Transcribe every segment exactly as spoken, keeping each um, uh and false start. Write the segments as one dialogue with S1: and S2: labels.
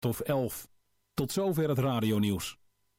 S1: Of elf. Tot zover het radionieuws.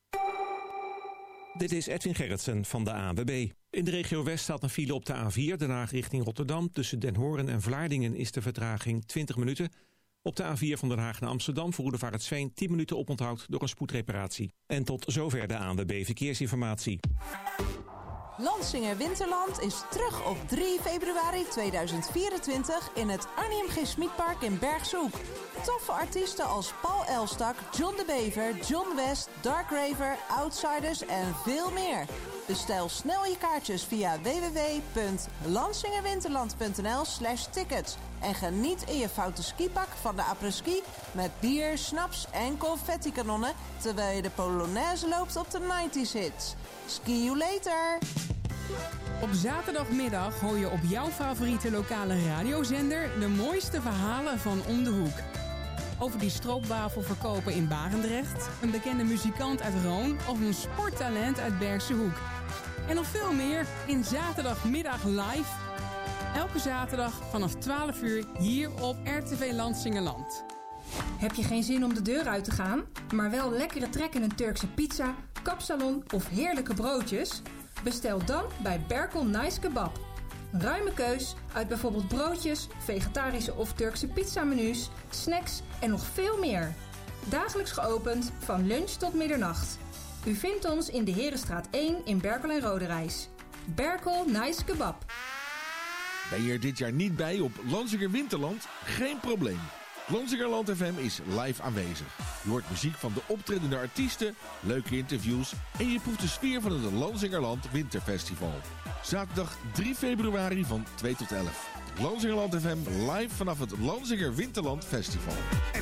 S2: Dit is Edwin Gerritsen van de A N W B. In de regio West staat een file op de A vier, Den Haag richting Rotterdam. Tussen Den Hoorn en Vlaardingen is de vertraging twintig minuten. Op de A vier van Den Haag naar Amsterdam voor Roedevaartsveen tien minuten oponthoud door een spoedreparatie. En tot zover de A N W B Verkeersinformatie.
S3: Lansinger Winterland is terug op drie februari tweeduizend vierentwintig in het Arnie M G Schmidpark in Bergshoek. Toffe artiesten als Paul Elstak, John de Bever, John West, Dark Raver, Outsiders en veel meer. Bestel snel je kaartjes via w w w punt lansingerwinterland punt n l slash tickets. En geniet in je foute skipak van de après-ski met bier, snaps en confetti-kanonnen terwijl je de Polonaise loopt op de nineties hits. Ski you later!
S4: Op zaterdagmiddag hoor je op jouw favoriete lokale radiozender de mooiste verhalen van om de hoek. Over die stroopwafel verkopen in Barendrecht, een bekende muzikant uit Roon of een sporttalent uit Bergse Hoek. En nog veel meer in Zaterdagmiddag live. Elke zaterdag vanaf twaalf uur hier op R T V Lansingerland.
S5: Heb je geen zin om de deur uit te gaan, maar wel lekkere trek in een Turkse pizza, kapsalon of heerlijke broodjes? Bestel dan bij Berkel Nice Kebab. Ruime keus uit bijvoorbeeld broodjes, vegetarische of Turkse pizzamenu's, snacks en nog veel meer. Dagelijks geopend van lunch tot middernacht. U vindt ons in de Herenstraat één in Berkel en Roderijs. Berkel Nice Kebab.
S6: Ben je er dit jaar niet bij op Lansinger Winterland? Geen probleem. Lansingerland F M is live aanwezig. Je hoort muziek van de optredende artiesten, leuke interviews en je proeft de sfeer van het Lansingerland Winterfestival. Zaterdag drie februari van twee tot elf. Lansingerland F M live vanaf het Lansinger Winterland Festival.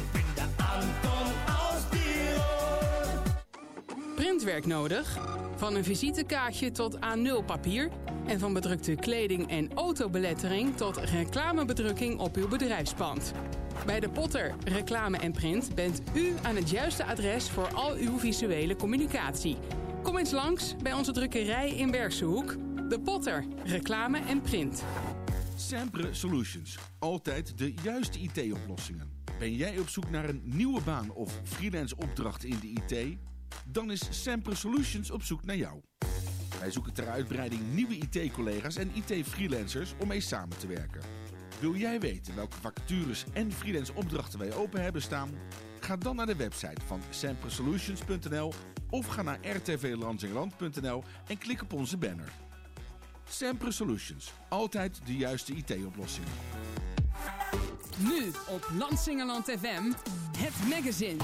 S4: Printwerk nodig? Van een visitekaartje tot A nul papier en van bedrukte kleding en autobelettering tot reclamebedrukking op uw bedrijfspand. Bij de Potter Reclame en Print bent u aan het juiste adres voor al uw visuele communicatie. Kom eens langs bij onze drukkerij in Bergse Hoek. De Potter Reclame en Print.
S6: Sempre Solutions. Altijd de juiste I T-oplossingen. Ben jij op zoek naar een nieuwe baan of freelance opdracht in de I T? Dan is Sempre Solutions op zoek naar jou. Wij zoeken ter uitbreiding nieuwe I T-collega's en I T-freelancers om mee samen te werken. Wil jij weten welke vacatures en freelance opdrachten wij open hebben staan? Ga dan naar de website van sempre solutions punt n l of ga naar r t v lansingerland punt n l en klik op onze banner. Sempre Solutions. Altijd de juiste I T-oplossing.
S4: Nu op Lansingerland F M, het magazine.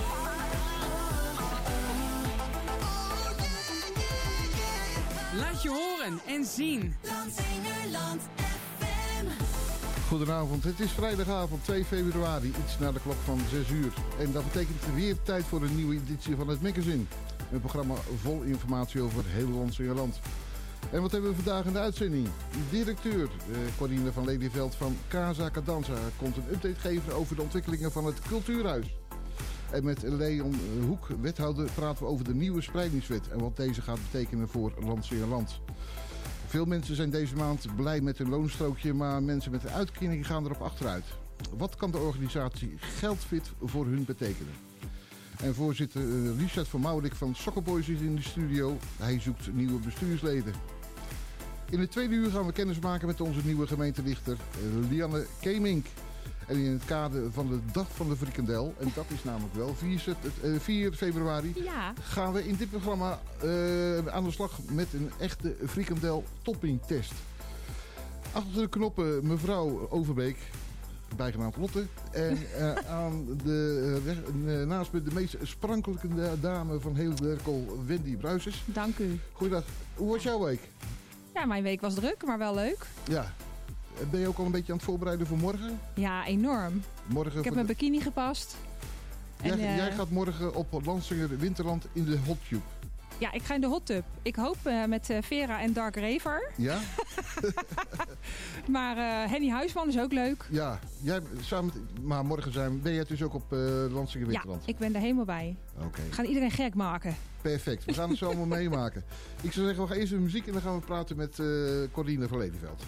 S4: Laat je horen en zien.
S7: Lansingerland F M.
S8: Goedenavond, het is vrijdagavond twee februari, iets na de klok van zes uur. En dat betekent weer tijd voor een nieuwe editie van het magazine. Een programma vol informatie over heel Lansingerland. En wat hebben we vandaag in de uitzending? Directeur eh, Corine van Lelyveld van Casa Cadanza komt een update geven over de ontwikkelingen van het Cultuurhuis. En met Leon Hoek, wethouder, praten we over de nieuwe spreidingswet en wat deze gaat betekenen voor Lansingerland. Veel mensen zijn deze maand blij met hun loonstrookje, maar mensen met een uitkering gaan erop achteruit. Wat kan de organisatie Geldfit voor hun betekenen? En voorzitter uh, Richard van Maurik van Sokkerboys is in de studio. Hij zoekt nieuwe bestuursleden. In het tweede uur gaan we kennis maken met onze nieuwe gemeentelichter uh, Lianne Kemink. En in het kader van de Dag van de Frikandel, en dat is namelijk wel vier februari,
S9: ja. gaan
S8: we in dit programma uh, aan de slag met een echte frikandel toppingtest. Achter de knoppen mevrouw Overbeek, bijgenaamd Lotte. En uh, aan de, uh, naast me de meest sprankelijke dame van heel Berkel, Wendy Bruisers.
S9: Dank u.
S8: Goeiedag. Hoe was jouw week?
S9: Ja, mijn week was druk, maar wel leuk.
S8: Ja. Ben je ook al een beetje aan het voorbereiden voor morgen?
S9: Ja, enorm.
S8: Morgen
S9: ik heb mijn bikini gepast.
S8: Jij,
S9: en, uh,
S8: jij gaat morgen op Lansinger Winterland in de hot tube.
S9: Ja, ik ga in de hot tub. Ik hoop uh, met uh, Vera en Dark Raver.
S8: Ja?
S9: maar uh, Henny Huisman is ook leuk.
S8: Ja, jij, samen met, maar morgen zijn, ben jij dus ook op uh, Lansinger Winterland?
S9: Ja, ik ben er helemaal bij.
S8: Oké. Okay.
S9: We gaan iedereen gek maken.
S8: Perfect, we gaan het zo allemaal meemaken. Ik zou zeggen, we gaan eerst de muziek en dan gaan we praten met uh, Corine van Lelyveld.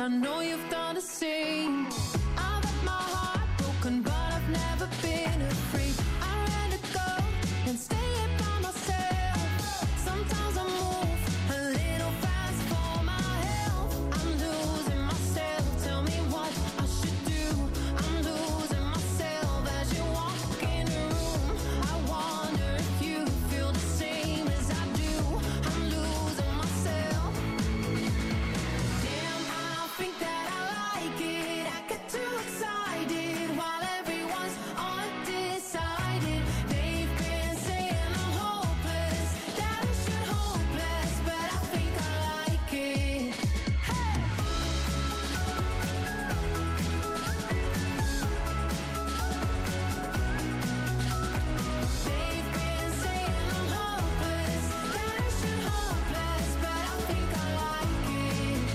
S10: I know you've done the same. I've had my heart broken, but I've never been afraid. I rather go than stay here by myself. Sometimes I move a little fast for my health. I'm losing myself. Tell me what I should do. I'm losing myself as you walk in the room. I wonder if you feel the same as I do. I'm losing myself. Damn, I think that I like it. I get too excited while everyone's undecided. They've been saying I'm hopeless, that I should hopeless, but I think I like it. Hey! They've been saying I'm hopeless, that I should hopeless, but I think I like it.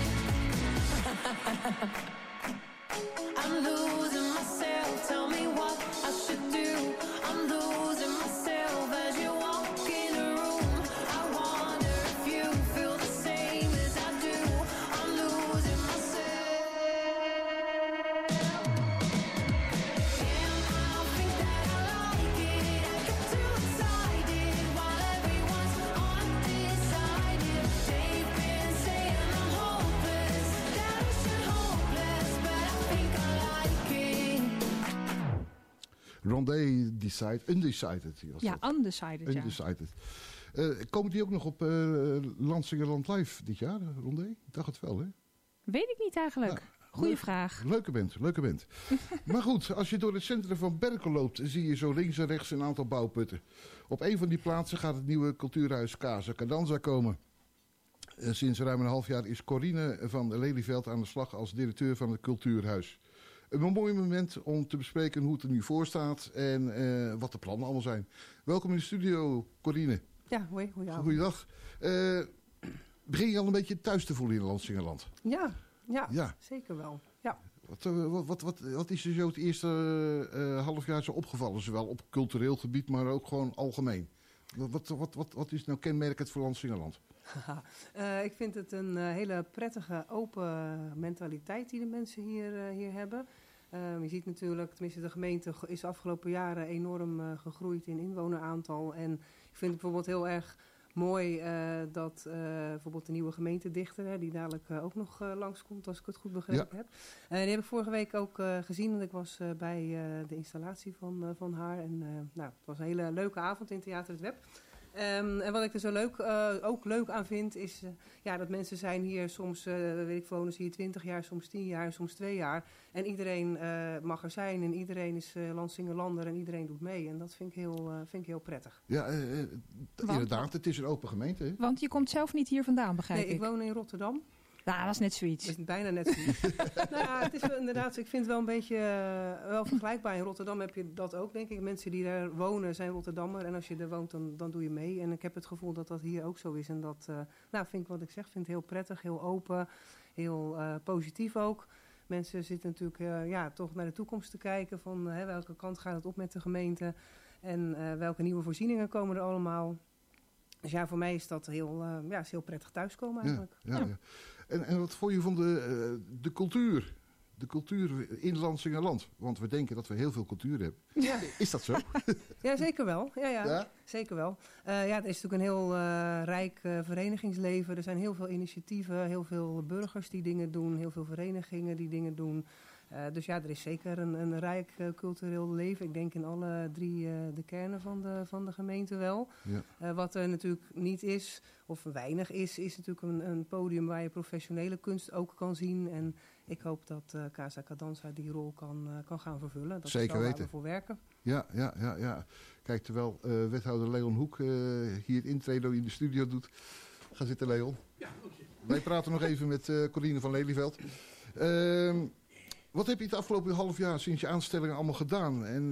S10: I'm losing myself, tell me what I should do. I'm losing myself as you walk in the room. I wonder if you feel the same as I do. I'm losing myself. Damn, I think that I like it. I get too excited while everyone's undecided. They've been saying I'm hopeless, that I should hopeless, but I think I like it.
S8: Rondé Decide, Undecided. was
S9: Ja,
S8: dat.
S9: undecided, ja.
S8: Undecided. Eh, komen die ook nog op uh, Lansingerland Live dit jaar, Rondé? Ik dacht het wel, hè?
S9: Weet ik niet eigenlijk.
S8: Ja,
S9: Goeie
S8: leuk-
S9: vraag.
S8: Leuke band, leuke band. Maar goed, als je door het centrum van Berkel loopt, zie je zo links en rechts een aantal bouwputten. Op een van die plaatsen gaat het nieuwe cultuurhuis Casa Cadanza komen. Eh, sinds ruim een half jaar is Corine van Lelyveld aan de slag als directeur van het cultuurhuis. Een mooi moment om te bespreken hoe het er nu voor staat en eh, wat de plannen allemaal zijn. Welkom in de studio, Corine.
S11: Ja, hoi, goedenavond.
S8: Goeiedag. Eh, begin je al een beetje thuis te voelen in Lansingerland?
S11: Ja, ja,
S8: Ja.
S11: zeker wel. Ja.
S8: Wat, eh, wat, wat, wat, wat is er zo het eerste uh, half jaar zo opgevallen? Zowel op cultureel gebied, maar ook gewoon algemeen. Wat, wat, wat, wat, wat is nou kenmerkend voor Lansingerland?
S11: uh, ik vind het een uh, hele prettige, open mentaliteit die de mensen hier, uh, hier hebben. Uh, je ziet natuurlijk, tenminste de gemeente is de afgelopen jaren enorm uh, gegroeid in inwoneraantal. En ik vind het bijvoorbeeld heel erg mooi uh, dat uh, bijvoorbeeld de nieuwe gemeentedichter, hè, die dadelijk uh, ook nog uh, langskomt, als ik het goed begrepen
S8: Ja.
S11: heb. Uh, die heb ik vorige week ook uh, gezien, want ik was uh, bij uh, de installatie van, uh, van haar. En uh, nou, het was een hele leuke avond in Theater Het Web. Um, en wat ik er zo leuk, uh, ook leuk aan vind, is uh, ja, dat mensen zijn hier soms, uh, weet ik, wonen ze hier twintig jaar, soms tien jaar, soms twee jaar. En iedereen uh, mag er zijn en iedereen is uh, Lansingerlander en iedereen doet mee. En dat vind ik heel, uh, vind ik heel prettig.
S8: Ja, uh, uh, inderdaad, het is een open gemeente. Hè?
S9: Want je komt zelf niet hier vandaan, begrijp
S11: Nee,
S9: ik.
S11: ik woon in Rotterdam.
S9: Nou, dat is net zoiets.
S11: Dat is bijna net zoiets. Nou ja, het is wel, inderdaad, ik vind het wel een beetje uh, wel vergelijkbaar. In Rotterdam heb je dat ook, denk ik. Mensen die daar wonen zijn Rotterdammer. En als je er woont, dan, dan doe je mee. En ik heb het gevoel dat dat hier ook zo is. En dat, uh, nou, vind ik wat ik zeg, vind het heel prettig, heel open, heel uh, positief ook. Mensen zitten natuurlijk uh, ja, toch naar de toekomst te kijken. Van uh, welke kant gaat het op met de gemeente? En uh, welke nieuwe voorzieningen komen er allemaal? Dus ja, voor mij is dat heel, uh, ja, is heel prettig thuiskomen eigenlijk.
S8: Ja, ja, ja. En, en wat vond je van de, uh, de cultuur? De cultuur in Lansingerland? Want we denken dat we heel veel cultuur hebben.
S11: Ja.
S8: Is dat zo?
S11: Ja, zeker wel. Ja, ja,
S8: Ja?
S11: zeker wel. Uh, ja, er is natuurlijk een heel uh, rijk uh, verenigingsleven. Er zijn heel veel initiatieven, heel veel burgers die dingen doen, heel veel verenigingen die dingen doen. Uh, dus ja, er is zeker een, een rijk uh, cultureel leven. Ik denk in alle drie uh, de kernen van de, van de gemeente wel.
S8: Ja.
S11: Uh, wat er natuurlijk niet is, of weinig is, is natuurlijk een, een podium waar je professionele kunst ook kan zien. En ik hoop dat uh, Casa Cadanza die rol kan, uh, kan gaan vervullen. Dat
S8: Zeker
S11: is wel waar
S8: weten.
S11: we voor werken.
S8: Ja, ja, ja, ja. Kijk, terwijl uh, wethouder Leon Hoek uh, hier het intrede in de studio doet. Ga zitten, Leon. Ja, okay. Wij praten nog even met uh, Corine van Lelyveld. Uh, wat heb je het afgelopen half jaar sinds je aanstellingen allemaal gedaan en,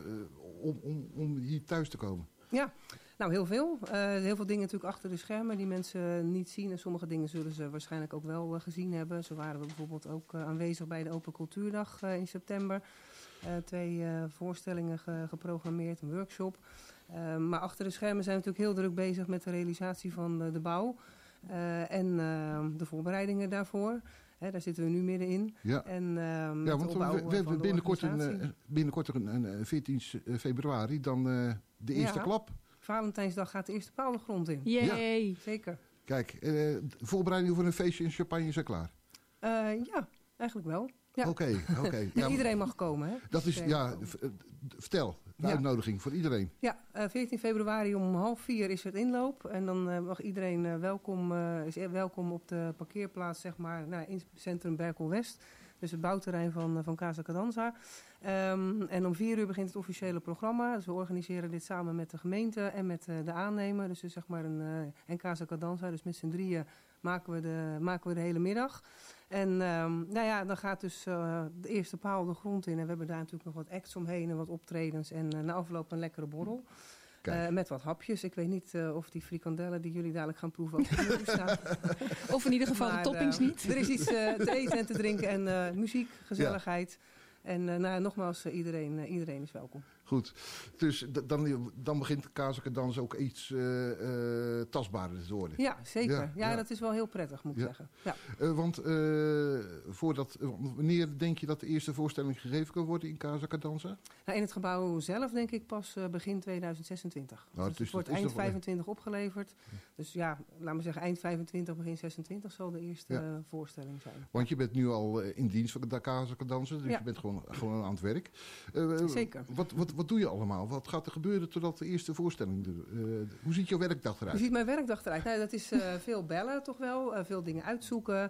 S8: uh, om, om, om hier thuis te komen?
S11: Ja, nou heel veel. Uh, heel veel dingen natuurlijk achter de schermen die mensen niet zien. En sommige dingen zullen ze waarschijnlijk ook wel uh, gezien hebben. Zo waren we bijvoorbeeld ook uh, aanwezig bij de Open Cultuurdag uh, in september. Uh, twee uh, voorstellingen ge geprogrammeerd, een workshop. Uh, maar achter de schermen zijn we natuurlijk heel druk bezig met de realisatie van uh, de bouw. Uh, en uh, de voorbereidingen daarvoor. Hè, daar zitten we nu middenin.
S8: Ja,
S11: en, uh, met
S8: ja want
S11: de
S8: we, we hebben binnenkort, een,
S11: organisatie.
S8: binnenkort een, een veertien februari dan uh, de eerste
S11: ja.
S8: klap.
S11: Valentijnsdag gaat de eerste paal de grond in.
S9: Jee.
S11: Ja. Zeker.
S8: Kijk, uh, de voorbereidingen voor een feestje in champagne zijn klaar.
S11: Uh, ja, eigenlijk wel. Ja.
S8: Oké, okay, oké. Okay.
S11: Ja, iedereen mag komen, hè?
S8: Dat is, ja, v- vertel, de ja. uitnodiging voor iedereen.
S11: Ja, uh, veertien februari om half vier is het inloop. En dan uh, mag iedereen uh, welkom, uh, is welkom op de parkeerplaats, zeg maar, nou, in het centrum Berkel-West. Dus het bouwterrein van, uh, van Casa Cadanza. Um, en om vier uur begint het officiële programma. Dus we organiseren dit samen met de gemeente en met uh, de aannemer. Dus, dus zeg maar een, uh, en Casa Cadanza. Dus met z'n drieën maken we de, maken we de hele middag. En um, nou ja, dan gaat dus uh, de eerste paal de grond in. En we hebben daar natuurlijk nog wat acts omheen en wat optredens. En uh, na afloop een lekkere borrel. Uh, met wat hapjes. Ik weet niet uh, of die frikandellen die jullie dadelijk gaan proeven ook hier staan.
S9: Of in ieder geval maar, de toppings uh, niet.
S11: Er is iets uh, te eten en te drinken en uh, muziek, gezelligheid. Ja. En uh, nou, nogmaals, uh, iedereen, uh, iedereen is welkom.
S8: Goed, dus d- dan, dan begint Casa Cadanza ook iets uh, uh, tastbaarder te worden.
S11: Ja, zeker. Ja, ja,
S8: ja.
S11: dat is wel heel prettig, moet ik ja. zeggen. Ja.
S8: Uh, want uh, voordat, uh, wanneer denk je dat de eerste voorstelling gegeven kan worden in Casa Cadanza?
S11: Nou, in het gebouw zelf denk ik pas uh, begin tweeduizend zesentwintig. Nou, dus het wordt eind vijfentwintig opgeleverd. Dus ja, laten we zeggen eind vijfentwintig, begin zesentwintig zal de eerste ja. uh, voorstelling zijn.
S8: Want je bent nu al uh, in dienst van de Casa Cadanza, dus ja. je bent gewoon, gewoon aan het werk. Uh,
S11: zeker.
S8: Wat, wat, wat doe je allemaal? Wat gaat er gebeuren totdat de eerste voorstelling... Uh, hoe ziet jouw werkdag eruit?
S11: Hoe ziet mijn werkdag eruit? Nou, dat is uh, veel bellen toch wel. Uh, veel dingen uitzoeken.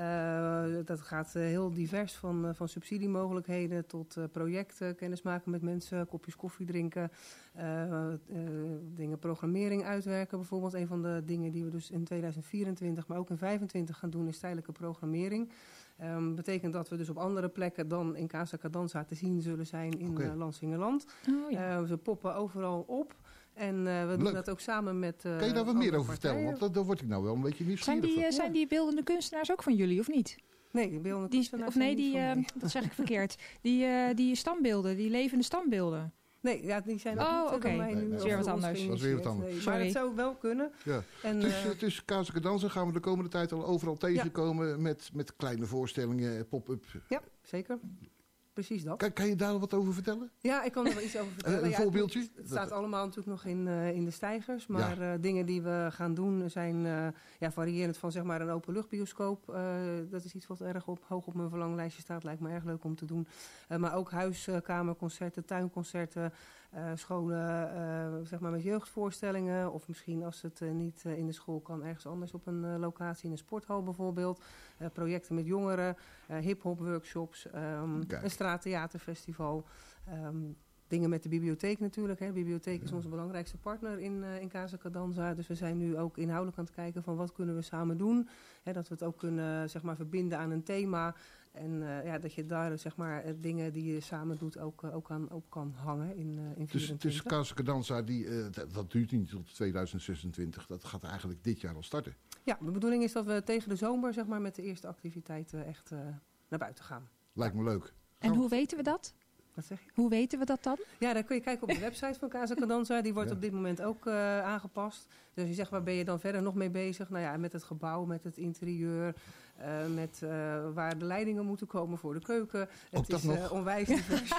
S11: Uh, dat gaat uh, heel divers van, uh, van subsidiemogelijkheden tot uh, projecten. Kennismaken met mensen, kopjes koffie drinken. Uh, uh, dingen programmering uitwerken. Bijvoorbeeld een van de dingen die we dus in tweeduizend vierentwintig, maar ook in vijfentwintig gaan doen, is tijdelijke programmering. Um, betekent dat we dus op andere plekken dan in Casa Cadanza te zien zullen zijn in okay. uh, Lansingerland. Oh, ja. uh, ze poppen overal op. En uh, we doen Leuk. dat ook samen met uh,
S8: Kan je daar wat meer over vertellen? Want dat, daar word ik nou wel een beetje nieuwsgierig
S9: Zijn die,
S8: van.
S9: zijn die beeldende kunstenaars ook van jullie, of niet?
S11: Nee, die beeldende
S9: die,
S11: kunstenaars
S9: Of nee, die,
S11: uh,
S9: dat zeg ik verkeerd. Die, uh, die standbeelden, die levende standbeelden.
S11: Nee, ja, die zijn ook
S9: oh,
S11: niet
S9: okay.
S11: mij
S9: nee,
S11: nu.
S9: Dat is weer wat anders.
S8: Dat is weer wat anders.
S11: Nee, maar het zou wel kunnen.
S8: Ja. En, dus, uh, dus Casa Cadanza gaan we de komende tijd al overal tegenkomen ja. met, met kleine voorstellingen, pop-up.
S11: Ja, zeker. Precies dat.
S8: Kan, kan je daar wat over vertellen?
S11: Ja, ik kan er wel iets over vertellen.
S8: Uh, een
S11: ja,
S8: voorbeeldje?
S11: Het, het staat dat... allemaal natuurlijk nog in, uh, in de stijgers. Maar ja. uh, dingen die we gaan doen zijn uh, ja, variërend van zeg maar een openluchtbioscoop. Uh, dat is iets wat erg op, hoog op mijn verlanglijstje staat. Lijkt me erg leuk om te doen. Uh, maar ook huiskamerconcerten, tuinconcerten. Uh, scholen uh, zeg maar met jeugdvoorstellingen. Of misschien als het uh, niet uh, in de school kan, ergens anders op een uh, locatie. In een sporthal bijvoorbeeld. Uh, projecten met jongeren. Uh, hip-hop workshops. Um, een straattheaterfestival. Um, dingen met de bibliotheek natuurlijk. Hè. De bibliotheek is onze belangrijkste partner in, uh, in Casa Cadanza. Dus we zijn nu ook inhoudelijk aan het kijken van wat kunnen we samen doen. Hè, dat we het ook kunnen zeg maar, verbinden aan een thema. En uh, ja, dat je daar zeg maar, dingen die je samen doet ook, uh, ook aan op kan hangen in, uh, in
S8: dus, dus Casa Cadanza, die, uh, dat, dat duurt niet tot tweeduizend zesentwintig. Dat gaat eigenlijk dit jaar al starten.
S11: Ja, de bedoeling is dat we tegen de zomer zeg maar, met de eerste activiteiten echt uh, naar buiten gaan.
S8: Lijkt me leuk.
S9: En hoe weten we dat?
S11: Wat zeg je?
S9: Hoe weten we dat dan?
S11: Ja, dan kun je kijken op de website van Casa Cadanza. Die wordt ja. op dit moment ook uh, aangepast. Dus je zegt, waar ben je dan verder nog mee bezig? Nou ja, met het gebouw, met het interieur. Uh, met uh, waar de leidingen moeten komen voor de keuken.
S8: Ook
S11: het is uh, onwijs divers.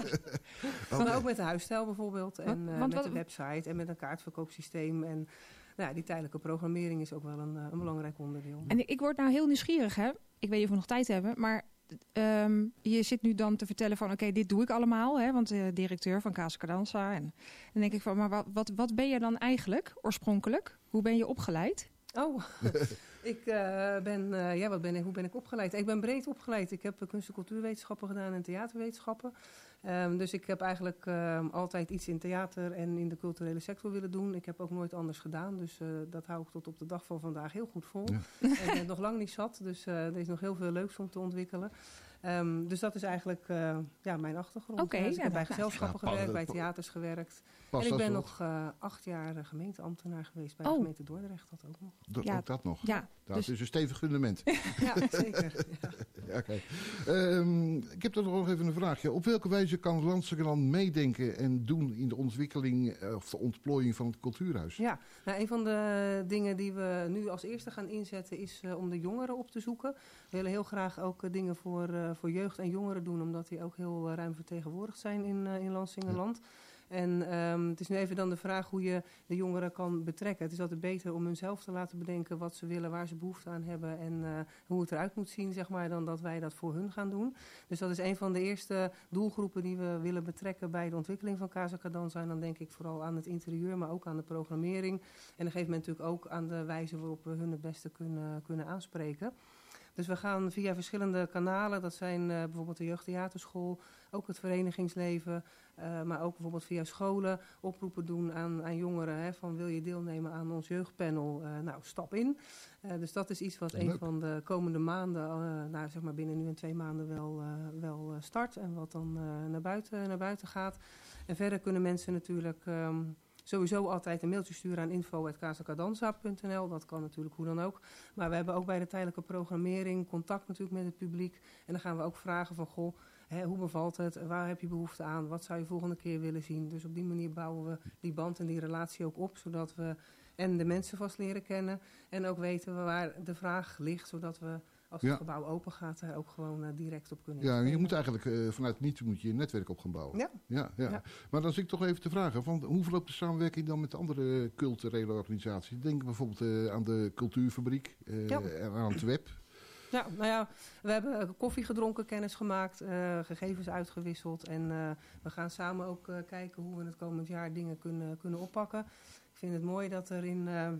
S11: okay. Maar ook met de huisstijl bijvoorbeeld. En uh, Want, met wat, de website en met een kaartverkoopsysteem. En nou ja, die tijdelijke programmering is ook wel een, uh, een belangrijk onderdeel.
S9: En ik word nou heel nieuwsgierig, hè? Ik weet niet of we nog tijd hebben, maar... Um, je zit nu dan te vertellen van, oké, okay, dit doe ik allemaal, hè, want de uh, directeur van Casa Cadanza. En dan denk ik van, maar wat, wat, wat ben je dan eigenlijk oorspronkelijk? Hoe ben je opgeleid?
S11: Oh, ik uh, ben, uh, ja, wat ben ik, hoe ben ik opgeleid? Ik ben breed opgeleid. Ik heb uh, kunst- en cultuurwetenschappen gedaan en theaterwetenschappen. Um, dus ik heb eigenlijk uh, altijd iets in theater en in de culturele sector willen doen. Ik heb ook nooit anders gedaan, dus uh, dat hou ik tot op de dag van vandaag heel goed vol. Ja. En ik ben nog lang niet zat, dus uh, er is nog heel veel leuks om te ontwikkelen. Um, dus dat is eigenlijk uh, ja, mijn achtergrond.
S9: Oké,
S11: dus ik
S9: ja,
S11: heb bij
S9: nou,
S11: gezelschappen
S8: ja,
S11: gewerkt,
S8: pa-
S11: bij theaters gewerkt.
S8: Past
S11: en ik
S8: dat
S11: ben
S8: wel?
S11: nog uh, acht jaar uh, gemeenteambtenaar geweest bij
S9: Oh.
S11: de gemeente Dordrecht. Dat ook nog.
S8: Dat,
S9: Ja,
S8: ook dat nog.
S9: Ja,
S8: Dat
S9: dus
S8: is een stevig fundament.
S11: Ja, zeker. Ja.
S8: Ja, okay. um, ik heb er nog even een vraagje. Op welke wijze kan Landsingerland meedenken en doen in de ontwikkeling uh, of de ontplooiing van het cultuurhuis?
S11: Ja, nou, een van de dingen die we nu als eerste gaan inzetten is uh, om de jongeren op te zoeken. We willen heel graag ook uh, dingen voor, uh, voor jeugd en jongeren doen, omdat die ook heel uh, ruim vertegenwoordigd zijn in, uh, in Landsingerland. Ja. En um, het is nu even dan de vraag hoe je de jongeren kan betrekken. Het is altijd beter om hunzelf te laten bedenken wat ze willen, waar ze behoefte aan hebben en uh, hoe het eruit moet zien, zeg maar, dan dat wij dat voor hun gaan doen. Dus dat is een van de eerste doelgroepen die we willen betrekken bij de ontwikkeling van Casa Cadanza. En dan denk ik vooral aan het interieur, maar ook aan de programmering. En op een gegeven moment natuurlijk ook aan de wijze waarop we hun het beste kunnen, kunnen aanspreken. Dus we gaan via verschillende kanalen, dat zijn uh, bijvoorbeeld de jeugdtheaterschool, ook het verenigingsleven, uh, maar ook bijvoorbeeld via scholen oproepen doen aan, aan jongeren. Hè, van wil je deelnemen aan ons jeugdpanel? Uh, nou, stap in. Uh, dus dat is iets wat
S8: Leuk.
S11: een van de komende maanden, uh, nou, zeg maar binnen nu en twee maanden wel, uh, wel uh, start en wat dan uh, naar, buiten, naar buiten gaat. En verder kunnen mensen natuurlijk Um, sowieso altijd een mailtje sturen aan info apenstaartje casacadanza punt n l. Dat kan natuurlijk hoe dan ook. Maar we hebben ook bij de tijdelijke programmering contact natuurlijk met het publiek. En dan gaan we ook vragen van, goh, hè, hoe bevalt het? Waar heb je behoefte aan? Wat zou je volgende keer willen zien? Dus op die manier bouwen we die band en die relatie ook op, zodat we en de mensen vast leren kennen en ook weten we waar de vraag ligt, zodat we als het
S8: Ja.
S11: gebouw open gaat, er ook gewoon uh, direct op kunnen
S8: Ja, je
S11: inspelen.
S8: moet eigenlijk uh, vanuit niets moet je een netwerk op gaan bouwen.
S11: Ja.
S8: Ja, ja.
S11: Ja.
S8: Maar dan zit ik toch even te vragen, van, hoe verloopt de samenwerking dan met andere culturele organisaties? Denk bijvoorbeeld uh, aan de Cultuurfabriek uh,
S11: Ja.
S8: en aan het web.
S11: Ja, nou ja, we hebben koffie gedronken, kennis gemaakt, uh, gegevens uitgewisseld. En uh, we gaan samen ook uh, kijken hoe we het komend jaar dingen kunnen, kunnen oppakken. Ik vind het mooi dat er in uh,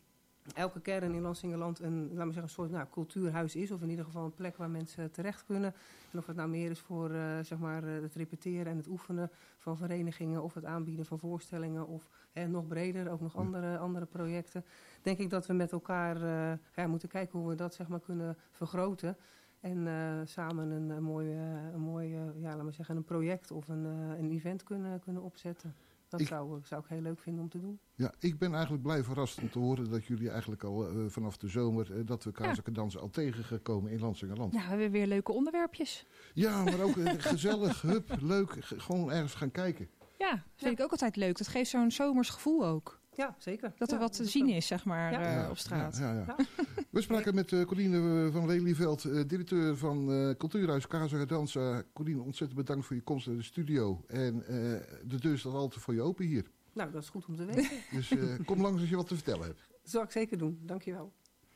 S11: elke kern in Landsingerland een, laten we zeggen, een soort nou, cultuurhuis is. Of in ieder geval een plek waar mensen terecht kunnen. En of het nou meer is voor uh, zeg maar, uh, het repeteren en het oefenen van verenigingen. Of het aanbieden van voorstellingen. Of hè, nog breder, ook nog andere, andere projecten. Denk ik dat we met elkaar uh, ja, moeten kijken hoe we dat zeg maar, kunnen vergroten. En uh, samen een, een mooi, uh, een, mooi uh, ja, laten we zeggen, een project of een, uh, een event kunnen, kunnen opzetten. Dat
S8: Ik-
S11: zou, zou ik heel leuk vinden om te doen.
S8: Ja, ik ben eigenlijk blij verrast om te horen dat jullie eigenlijk al uh, vanaf de zomer, uh, dat we Casa Cadanza al tegengekomen in Landsingerland.
S9: nou, we hebben weer leuke onderwerpjes.
S8: Ja, maar ook uh, gezellig, hup, leuk, g- gewoon ergens gaan kijken.
S9: Ja, dat vind ik ook altijd leuk. Dat geeft zo'n zomers gevoel ook.
S11: Ja, zeker.
S9: Dat er
S11: Ja,
S9: wat te
S11: is
S9: zien
S11: ook-
S9: is, zeg maar,
S11: Ja.
S9: uh,
S8: Ja,
S9: op straat.
S8: Ja, ja, ja.
S11: Ja.
S8: We spraken met uh, Coline van Lelyveld, uh, directeur van uh, Cultuurhuis Casa Cadanza. Coline, ontzettend bedankt voor je komst naar de studio. En uh, de deur staat altijd voor je open hier.
S11: Nou, dat is goed om te weten.
S8: Dus uh, kom langs als je wat te vertellen hebt.
S11: Dat zal ik zeker doen. Dankjewel.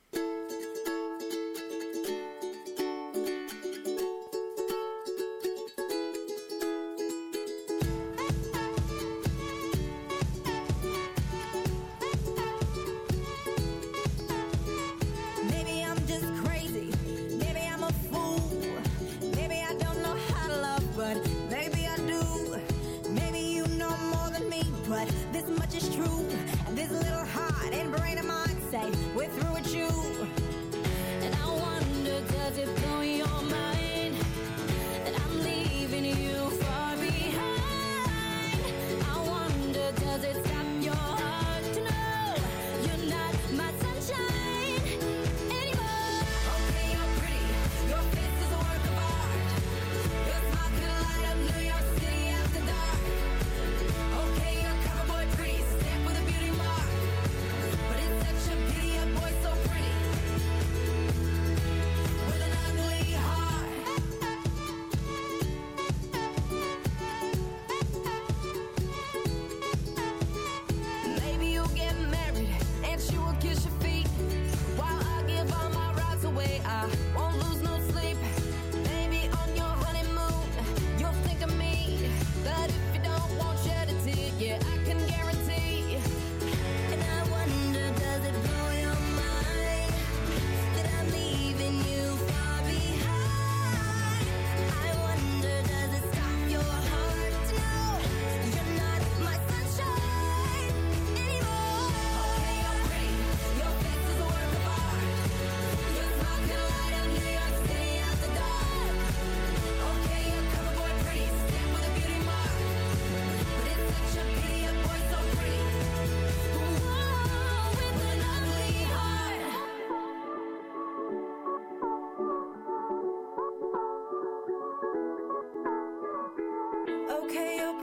S7: Maybe I'm just crazy. Maybe I'm a fool. Maybe I don't know how to love, but maybe I do. Maybe you know more than me, but this much is true. And this little heart and brain of mine say we're through it.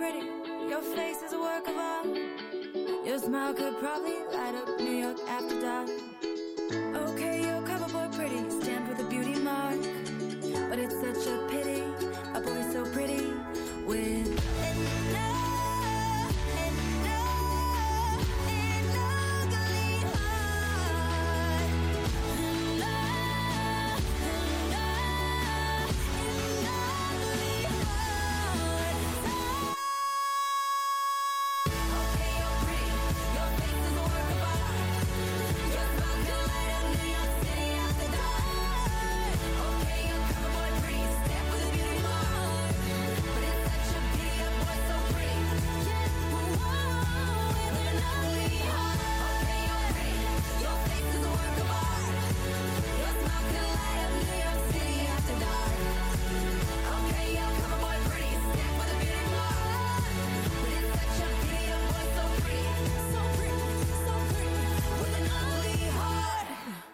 S7: pretty. Your face is a work of art. Your smile could probably light up New York after dark. Okay, your cover boy pretty, stamped with a beauty mark. But it's such a pity, a boy so pretty with an ugly, an ugly, an ugly heart. An ugly, an ugly heart. Okay, you're pretty, your face is a work of art. Your smile can light up New York City after dark. Okay, you're cover boy pretty, stamped with a beauty mark. But it's such a pity, a boy so pretty. Yeah, whoa, with an ugly heart. Okay, you're pretty, your face is a work of art. Your smile can light up New York City after dark. Okay, you're cover boy pretty, stamped with a beauty mark. But it's such a pity, a boy so pretty, so pretty, so pretty, with an ugly heart.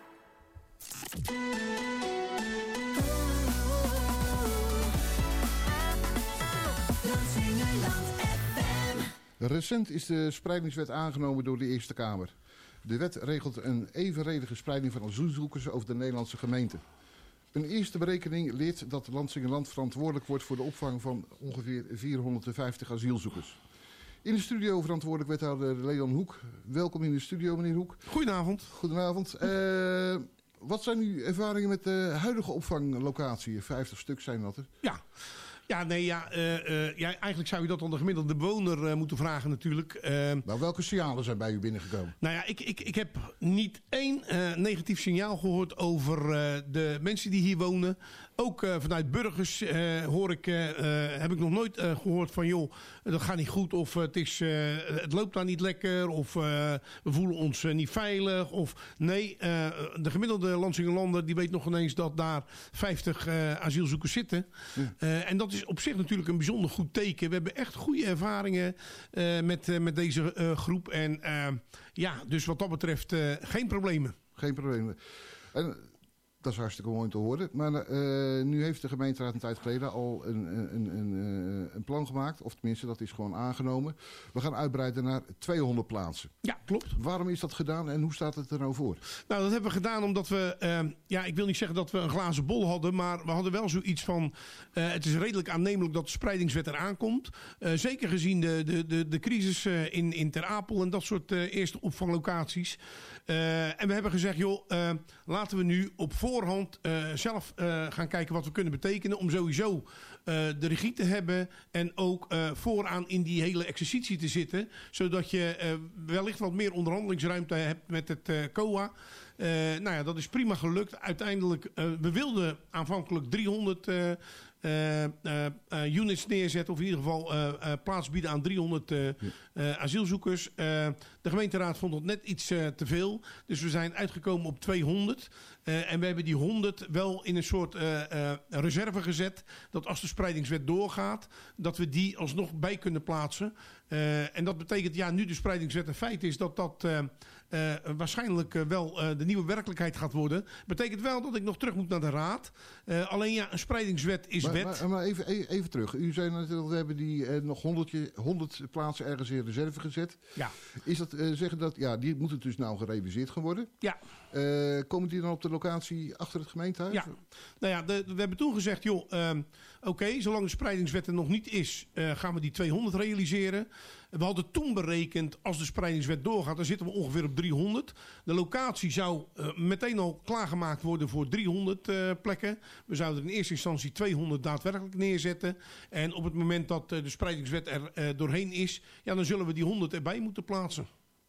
S7: Lansingerland F M.
S8: Recent is de spreidingswet aangenomen door de Eerste Kamer. De wet regelt een evenredige spreiding van asielzoekers over de Nederlandse gemeenten. Een eerste berekening leert dat Lansingerland verantwoordelijk wordt voor de opvang van ongeveer vierhonderdvijftig asielzoekers. In de studio verantwoordelijk wethouder Leon Hoek. Welkom in de studio, meneer Hoek.
S12: Goedenavond.
S8: Goedenavond. Uh, wat zijn uw ervaringen met de huidige opvanglocatie? vijftig stuk zijn dat er.
S12: Ja. Ja, nee, ja, uh, uh, ja, eigenlijk zou je dat aan de gemiddelde bewoner uh, moeten vragen natuurlijk. Uh,
S8: nou, welke signalen zijn bij u binnengekomen?
S12: Nou ja, ik, ik, ik heb niet één uh, negatief signaal gehoord over uh, de mensen die hier wonen. Ook uh, vanuit burgers uh, hoor ik, uh, uh, heb ik nog nooit uh, gehoord van joh, dat gaat niet goed of uh, het, is, uh, het loopt daar niet lekker of uh, we voelen ons uh, niet veilig. Of nee, uh, de gemiddelde Lansingerlander die weet nog ineens dat daar vijftig uh, asielzoekers zitten. Ja. Uh, en dat is op zich natuurlijk een bijzonder goed teken. We hebben echt goede ervaringen uh, met, uh, met deze uh, groep. En uh, ja, dus wat dat betreft uh, geen problemen.
S8: Geen problemen. En dat is hartstikke mooi om te horen. Maar uh, nu heeft de gemeenteraad een tijd geleden al een, een, een, een plan gemaakt. Of tenminste, dat is gewoon aangenomen. We gaan uitbreiden naar tweehonderd plaatsen.
S12: Ja, klopt.
S8: Waarom is dat gedaan en hoe staat het er nou voor?
S12: Nou, dat hebben we gedaan omdat we... Uh, ja, ik wil niet zeggen dat we een glazen bol hadden. Maar we hadden wel zoiets van... Uh, het is redelijk aannemelijk dat de spreidingswet eraan komt. Uh, zeker gezien de, de, de, de crisis uh, in, in Ter Apel en dat soort uh, eerste opvanglocaties. Uh, en we hebben gezegd, joh, uh, laten we nu op voorhand uh, zelf uh, gaan kijken wat we kunnen betekenen. Om sowieso uh, de regie te hebben en ook uh, vooraan in die hele exercitie te zitten. Zodat je uh, wellicht wat meer onderhandelingsruimte hebt met het uh, C O A. Uh, nou ja, dat is prima gelukt. Uiteindelijk, uh, we wilden aanvankelijk driehonderd uh, uh, uh, uh, units neerzetten. Of in ieder geval uh, uh, plaats bieden aan driehonderd uh, uh, asielzoekers. Uh, de gemeenteraad vond dat net iets uh, te veel. Dus we zijn uitgekomen op tweehonderd. Uh, en we hebben die honderd wel in een soort uh, uh, reserve gezet. Dat als de spreidingswet doorgaat, dat we die alsnog bij kunnen plaatsen. Uh, en dat betekent, ja, nu de spreidingswet een feit is, dat dat uh, uh, waarschijnlijk uh, wel uh, de nieuwe werkelijkheid gaat worden. Betekent wel dat ik nog terug moet naar de raad. Uh, alleen ja, een spreidingswet is
S8: maar,
S12: wet.
S8: Maar, maar even, even terug. U zei natuurlijk, we hebben die uh, nog honderd plaatsen ergens in reserve gezet.
S12: Ja.
S8: Is dat uh, zeggen dat, ja, die moeten dus nou gerealiseerd gaan worden?
S12: Ja.
S8: Uh, komen die dan op de locatie achter het gemeentehuis?
S12: Ja. Nou ja, de, we hebben toen gezegd, joh, uh, oké, okay, zolang de spreidingswet er nog niet is, uh, gaan we die tweehonderd realiseren. We hadden toen berekend, als de spreidingswet doorgaat, dan zitten we ongeveer op driehonderd. De locatie zou uh, meteen al klaargemaakt worden voor driehonderd uh, plekken. We zouden in eerste instantie tweehonderd daadwerkelijk neerzetten. En op het moment dat uh, de spreidingswet er uh, doorheen is, ja, dan zullen we die honderd erbij moeten plaatsen.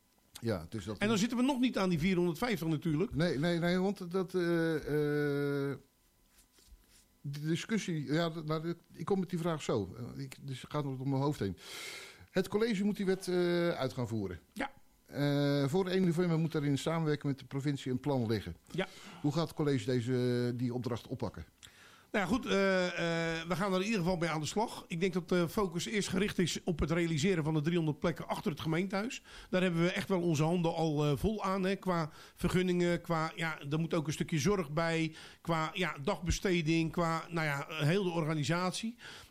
S8: Ja, dus dat...
S12: En dan zitten we nog niet aan die vierhonderdvijftig natuurlijk.
S8: Nee, nee, nee, want dat... Uh, uh, de discussie... Ja, nou, ik kom met die vraag zo. Ik, dus het gaat nog door mijn hoofd heen. Het college moet die wet uh, uit gaan voeren.
S12: Ja.
S8: Uh, voor één november moet daarin samenwerken met de provincie een plan liggen.
S12: Ja.
S8: Hoe gaat het college deze, die opdracht oppakken?
S12: Nou ja, goed, uh, uh, we gaan er in ieder geval mee aan de slag. Ik denk dat de focus eerst gericht is op het realiseren van de driehonderd plekken achter het gemeentehuis. Daar hebben we echt wel onze handen al uh, vol aan. Hè, qua vergunningen, qua, ja, er moet ook een stukje zorg bij. Qua ja, dagbesteding, qua, nou ja, heel de organisatie.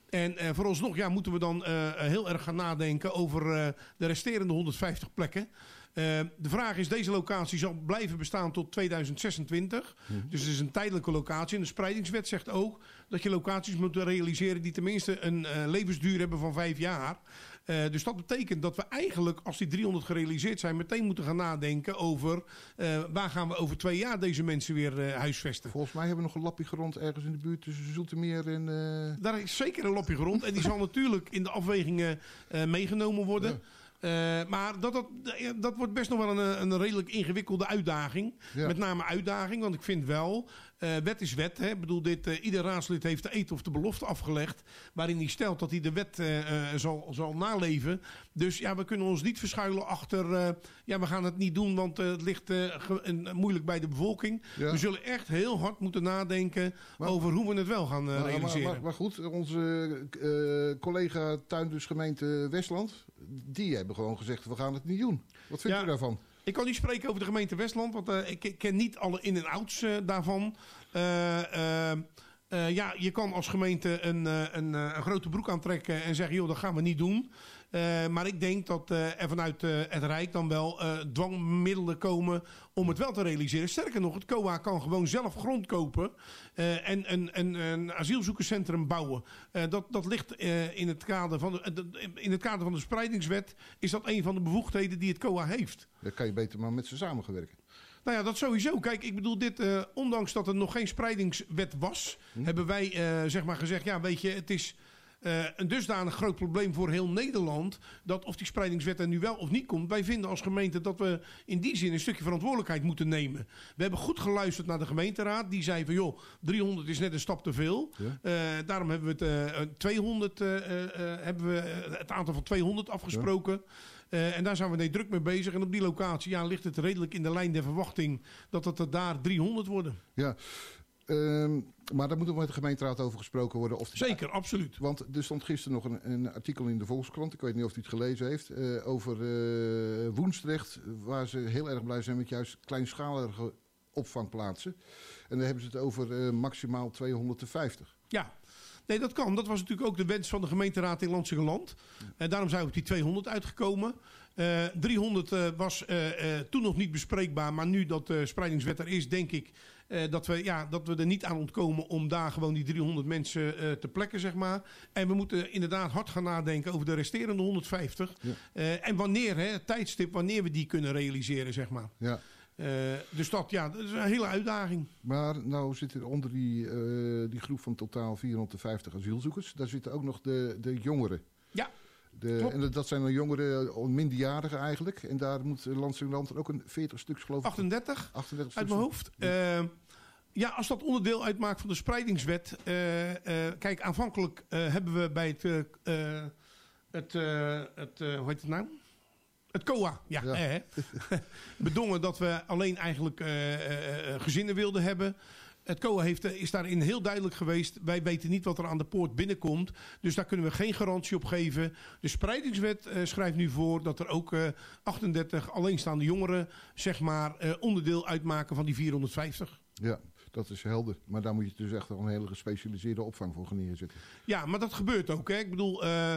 S12: En uh, vooralsnog ja, moeten we dan uh, heel erg gaan nadenken over uh, de resterende honderdvijftig plekken. Uh, de vraag is, deze locatie zal blijven bestaan tot tweeduizend zesentwintig. Mm-hmm. Dus het is een tijdelijke locatie. En de spreidingswet zegt ook dat je locaties moet realiseren die tenminste een uh, levensduur hebben van vijf jaar. Uh, dus dat betekent dat we eigenlijk, als die driehonderd gerealiseerd zijn, meteen moeten gaan nadenken over uh, waar gaan we over twee jaar deze mensen weer uh, huisvesten.
S8: Volgens mij hebben we nog een lapje grond ergens in de buurt tussen Zoetermeer en... Uh...
S12: Daar is zeker een lapje grond en die zal natuurlijk in de afwegingen uh, meegenomen worden. Ja. Uh, maar dat, dat, dat wordt best nog wel een, een redelijk ingewikkelde uitdaging. Ja. Met name uitdaging, want ik vind wel, uh, wet is wet. Hè. Ik bedoel, dit, uh, ieder raadslid heeft de eed of de belofte afgelegd, waarin hij stelt dat hij de wet uh, uh, zal, zal naleven. Dus ja, we kunnen ons niet verschuilen achter, uh, ja, we gaan het niet doen, want uh, het ligt uh, ge- uh, moeilijk bij de bevolking. Ja. We zullen echt heel hard moeten nadenken maar, over hoe we het wel gaan uh, maar, realiseren.
S8: Maar, maar, maar goed, onze uh, collega tuindusgemeente Westland, die hebben gewoon gezegd, we gaan het niet doen. Wat vindt
S12: ja,
S8: u daarvan?
S12: Ik kan niet spreken over de gemeente Westland, want uh, ik, ik ken niet alle in- en outs uh, daarvan. Uh, uh, uh, ja, je kan als gemeente een, uh, een, uh, een grote broek aantrekken en zeggen, joh, dat gaan we niet doen. Uh, maar ik denk dat uh, er vanuit uh, het Rijk dan wel uh, dwangmiddelen komen om het wel te realiseren. Sterker nog, het C O A kan gewoon zelf grond kopen uh, en een, een, een asielzoekerscentrum bouwen. Uh, dat, dat ligt uh, in, het kader van de, uh, in het kader van de spreidingswet. Is dat een van de bevoegdheden die het C O A heeft.
S8: Dan kan je beter maar met ze samenwerken.
S12: Nou ja, dat sowieso. Kijk, ik bedoel dit, uh, ondanks dat er nog geen spreidingswet was, hm. hebben wij uh, zeg maar gezegd, ja weet je, het is uh, een dusdanig groot probleem voor heel Nederland, dat of die spreidingswet er nu wel of niet komt, wij vinden als gemeente dat we in die zin een stukje verantwoordelijkheid moeten nemen. We hebben goed geluisterd naar de gemeenteraad, die zei van joh, driehonderd is net een stap te veel. Ja. Uh, daarom hebben we het uh, tweehonderd, uh, uh, hebben we het aantal van tweehonderd afgesproken. Ja. Uh, en daar zijn we nee, druk mee bezig. En op die locatie ja, ligt het redelijk in de lijn der verwachting dat het er daar driehonderd worden.
S8: Ja, um, maar daar moet nog met de gemeenteraad over gesproken worden. Of
S12: Zeker, de, absoluut.
S8: Want er stond gisteren nog een, een artikel in de Volkskrant, ik weet niet of u het gelezen heeft, uh, over uh, Woensdrecht, waar ze heel erg blij zijn met juist kleinschalige opvangplaatsen. En daar hebben ze het over uh, maximaal tweehonderdvijftig.
S12: Ja. Nee, dat kan. Dat was natuurlijk ook de wens van de gemeenteraad in Lansingerland. En uh, daarom zijn we op die tweehonderd uitgekomen. Uh, driehonderd uh, was uh, uh, toen nog niet bespreekbaar. Maar nu dat de spreidingswet er is, denk ik uh, dat, we, ja, dat we er niet aan ontkomen om daar gewoon die driehonderd mensen uh, te plekken, zeg maar. En we moeten inderdaad hard gaan nadenken over de resterende honderdvijftig. Ja. Uh, en wanneer, hè, het tijdstip, wanneer we die kunnen realiseren, zeg maar.
S8: Ja.
S12: Uh, dus dat, ja, dat is een hele uitdaging.
S8: Maar nou zitten onder die, uh, die groep van totaal vierhonderdvijftig asielzoekers, daar zitten ook nog de, de jongeren.
S12: Ja,
S8: de, en dat zijn dan jongeren, minderjarigen eigenlijk. En daar moet Lansingerland ook een veertig stuks geloof ik.
S12: achtendertig,
S8: achtendertig
S12: uit mijn hoofd. Ja. Uh, ja, als dat onderdeel uitmaakt van de spreidingswet. Uh, uh, kijk, aanvankelijk uh, hebben we bij het, uh, uh, het, uh, het uh, hoe heet het nou? Het C O A, ja. ja. Eh, bedongen dat we alleen eigenlijk uh, uh, gezinnen wilden hebben. Het C O A heeft, is daarin heel duidelijk geweest. Wij weten niet wat er aan de poort binnenkomt. Dus daar kunnen we geen garantie op geven. De spreidingswet uh, schrijft nu voor dat er ook uh, achtendertig alleenstaande jongeren, zeg maar, uh, onderdeel uitmaken van die vierhonderdvijftig.
S8: Ja, dat is helder. Maar daar moet je dus echt wel een hele gespecialiseerde opvang voor gaan neerzetten.
S12: Ja, maar dat gebeurt ook. Hè. Ik bedoel, Uh,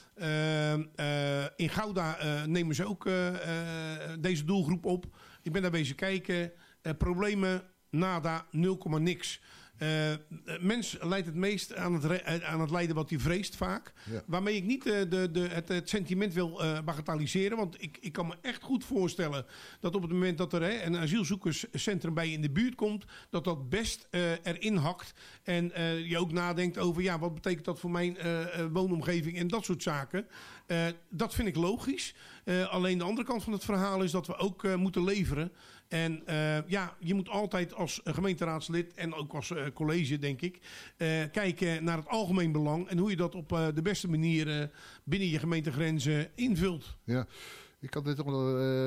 S12: Uh, uh, in Gouda uh, nemen ze ook uh, uh, deze doelgroep op. Ik ben daar bezig kijken. Uh, problemen, nada, nul komma niks. Uh, mens leidt het meest aan het, re- aan het lijden wat hij vreest vaak. Ja. Waarmee ik niet uh, de, de, het, het sentiment wil uh, bagatelliseren. Want ik, ik kan me echt goed voorstellen dat op het moment dat er hè, een asielzoekerscentrum bij je in de buurt komt, dat dat best uh, erin hakt. En uh, je ook nadenkt over ja, wat betekent dat voor mijn uh, uh, woonomgeving en dat soort zaken. Uh, dat vind ik logisch. Uh, alleen de andere kant van het verhaal is dat we ook uh, moeten leveren. En uh, ja, je moet altijd als gemeenteraadslid en ook als uh, college, denk ik, uh, kijken naar het algemeen belang en hoe je dat op uh, de beste manier uh, binnen je gemeentegrenzen invult.
S8: Ja, ik had net al uh,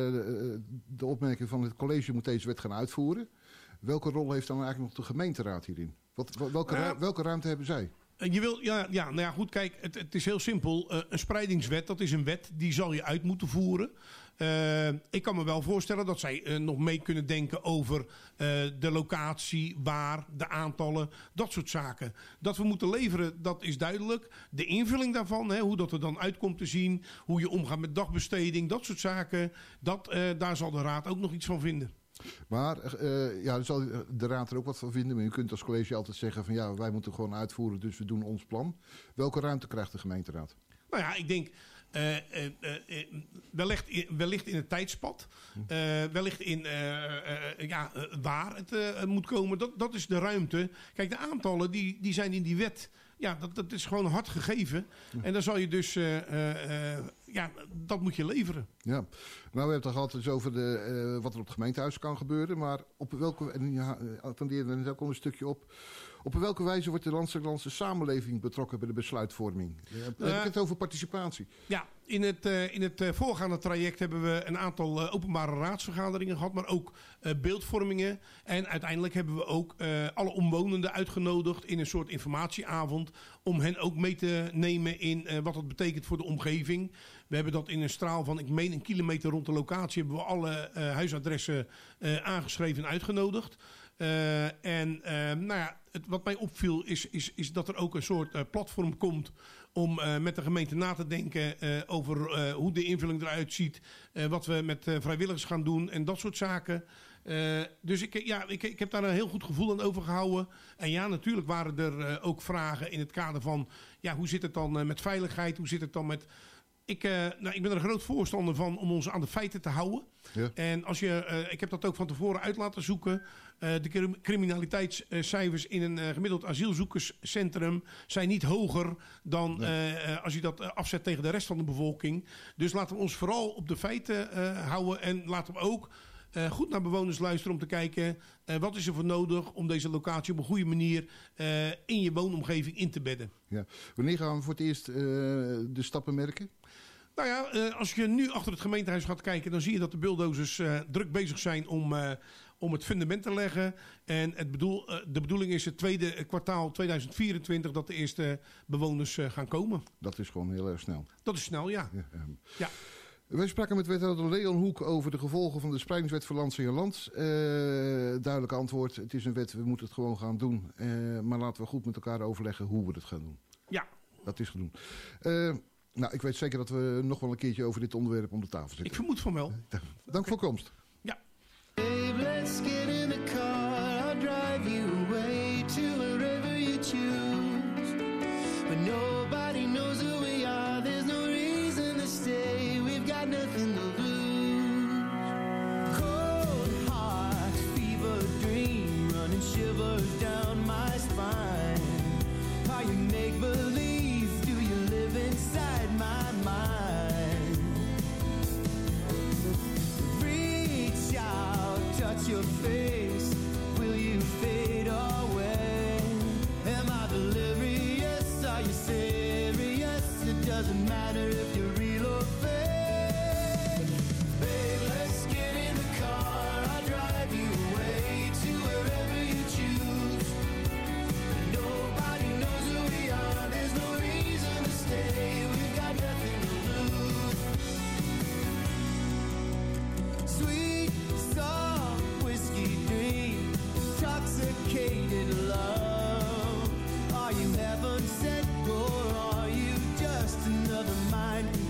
S8: de opmerking van het college moet deze wet gaan uitvoeren. Welke rol heeft dan eigenlijk nog de gemeenteraad hierin? Wat, welke, uh, welke ruimte hebben zij?
S12: Uh, je wil, ja, ja, nou ja, goed, kijk, het, het is heel simpel. Uh, een spreidingswet, dat is een wet, die zal je uit moeten voeren. Uh, ik kan me wel voorstellen dat zij uh, nog mee kunnen denken over uh, de locatie, waar, de aantallen, dat soort zaken. Dat we moeten leveren, dat is duidelijk. De invulling daarvan, hè, hoe dat er dan uitkomt te zien, hoe je omgaat met dagbesteding, dat soort zaken, dat, uh, daar zal de Raad ook nog iets van vinden.
S8: Maar uh, ja, zal de Raad er ook wat van vinden. Maar u kunt als college altijd zeggen van ja, wij moeten gewoon uitvoeren, dus we doen ons plan. Welke ruimte krijgt de gemeenteraad?
S12: Nou ja, ik denk uh, uh, uh, wellicht, in, wellicht in het tijdspad. Uh, wellicht in uh, uh, ja, uh, waar het uh, moet komen. Dat, dat is de ruimte. Kijk, de aantallen die, die zijn in die wet. Ja, dat, dat is gewoon hard gegeven. Ja. En dan zal je dus, uh, uh, ja, dat moet je leveren.
S8: Ja, nou we hebben het toch altijd over de, uh, wat er op het gemeentehuis kan gebeuren. Maar op welke, en ja, attendeerde er ook al een stukje op. Op welke wijze wordt de Landse samenleving betrokken bij de besluitvorming? Uh, heb uh, ik het over participatie?
S12: Ja, in het, uh, in het uh, voorgaande traject hebben we een aantal uh, openbare raadsvergaderingen gehad. Maar ook uh, beeldvormingen. En uiteindelijk hebben we ook uh, alle omwonenden uitgenodigd in een soort informatieavond. Om hen ook mee te nemen in uh, wat dat betekent voor de omgeving. We hebben dat in een straal van, ik meen een kilometer rond de locatie, hebben we alle uh, huisadressen uh, aangeschreven en uitgenodigd. Uh, en uh, nou ja, het, wat mij opviel is, is, is dat er ook een soort uh, platform komt om uh, met de gemeente na te denken uh, over uh, hoe de invulling eruit ziet. Uh, wat we met uh, vrijwilligers gaan doen en dat soort zaken. Uh, dus ik, ja, ik, ik heb daar een heel goed gevoel aan overgehouden. En ja, natuurlijk waren er uh, ook vragen in het kader van, ja, hoe zit het dan uh, met veiligheid? Hoe zit het dan met... Ik, uh, nou, ik ben er een groot voorstander van om ons aan de feiten te houden. Ja. En als je, uh, ik heb dat ook van tevoren uit laten zoeken. Uh, de criminaliteitscijfers in een uh, gemiddeld asielzoekerscentrum zijn niet hoger dan nee. uh, als je dat uh, afzet tegen de rest van de bevolking. Dus laten we ons vooral op de feiten uh, houden. En laten we ook uh, goed naar bewoners luisteren om te kijken uh, wat is er voor nodig om deze locatie op een goede manier uh, in je woonomgeving in te bedden.
S8: Ja. Wanneer gaan we voor het eerst uh, de stappen merken?
S12: Nou ja, uh, als je nu achter het gemeentehuis gaat kijken, dan zie je dat de bulldozers uh, druk bezig zijn om, uh, om het fundament te leggen. En het bedoel, uh, de bedoeling is het tweede kwartaal tweeduizend vierentwintig dat de eerste bewoners uh, gaan komen.
S8: Dat is gewoon heel erg snel.
S12: Dat is snel, ja. ja, ja. ja.
S8: Wij spraken met wethouder Leon Hoek over de gevolgen van de spreidingswet voor Landsingerland. Uh, duidelijk antwoord, het is een wet, we moeten het gewoon gaan doen. Uh, maar laten we goed met elkaar overleggen hoe we het gaan doen.
S12: Ja.
S8: Dat is genoeg. Uh, Nou, ik weet zeker dat we nog wel een keertje over dit onderwerp om de tafel zitten.
S12: Ik vermoed van wel.
S8: Dank
S12: okay.
S8: voor komst.
S12: Ja.
S13: Babe, let's get in the car. I'll drive you away to wherever you choose. But nobody knows who we are. There's no reason to stay. We've got nothing to lose. Cold heart, fever dream, running shivers down my spine. How you make believe? Do you live inside my mind? Reach out, touch your face. Will you fade away? Am I delirious? Are you serious? It doesn't matter if you're real or fake. Babe, let's get in the car. I'll drive you away to wherever you choose. Nobody knows who we are. There's no reason to stay. We've got nothing to lose. Sweet, soft whiskey dream, intoxicated love. Are you heaven sent or are you just another mind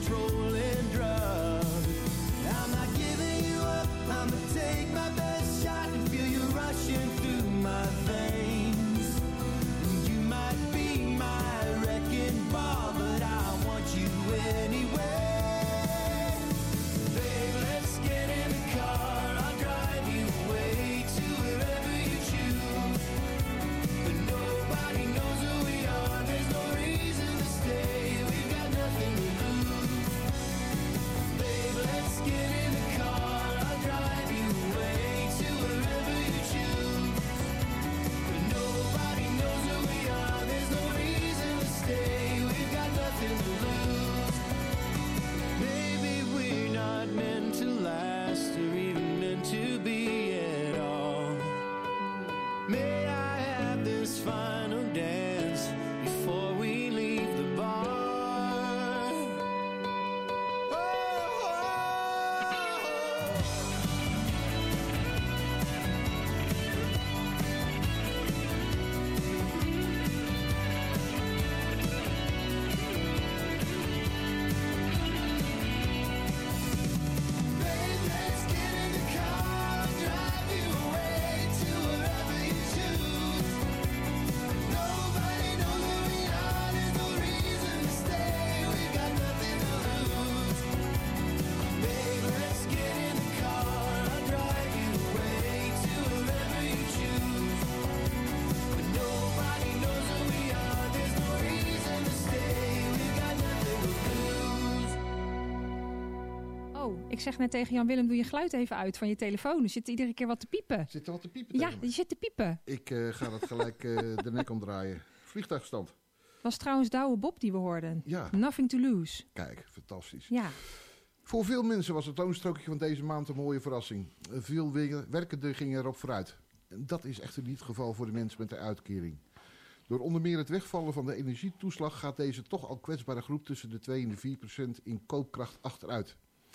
S9: Oh, ik zeg net tegen Jan-Willem, doe je geluid even uit van je telefoon. Er zit iedere keer wat te piepen.
S8: Zit er wat te piepen?
S9: Ja,
S8: tegen me?
S9: je zit te piepen.
S8: Ik uh, ga dat gelijk uh, de nek omdraaien. Vliegtuigstand.
S9: Was trouwens Douwe Bob die we hoorden.
S8: Ja.
S9: Nothing to lose.
S8: Kijk, fantastisch.
S9: Ja.
S8: Voor veel mensen was het loonstrookje van deze maand een mooie verrassing. Veel werkenden gingen erop vooruit. Dat is echter niet het geval voor de mensen met de uitkering. Door onder meer het wegvallen van de energietoeslag gaat deze toch al kwetsbare groep tussen de twee en de vier procent in koopkracht achteruit.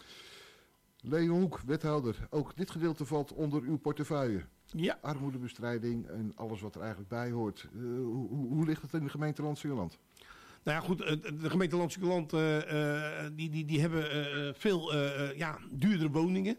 S8: Leon Hoek, wethouder, ook dit gedeelte valt onder uw portefeuille.
S12: Ja.
S8: Armoedebestrijding en alles wat er eigenlijk bij hoort. Uh, hoe, hoe ligt het in de gemeente Lansingerland?
S12: Nou ja, goed, de gemeente Lansingerland uh, uh, die, die, die hebben uh, veel uh, ja, duurdere woningen.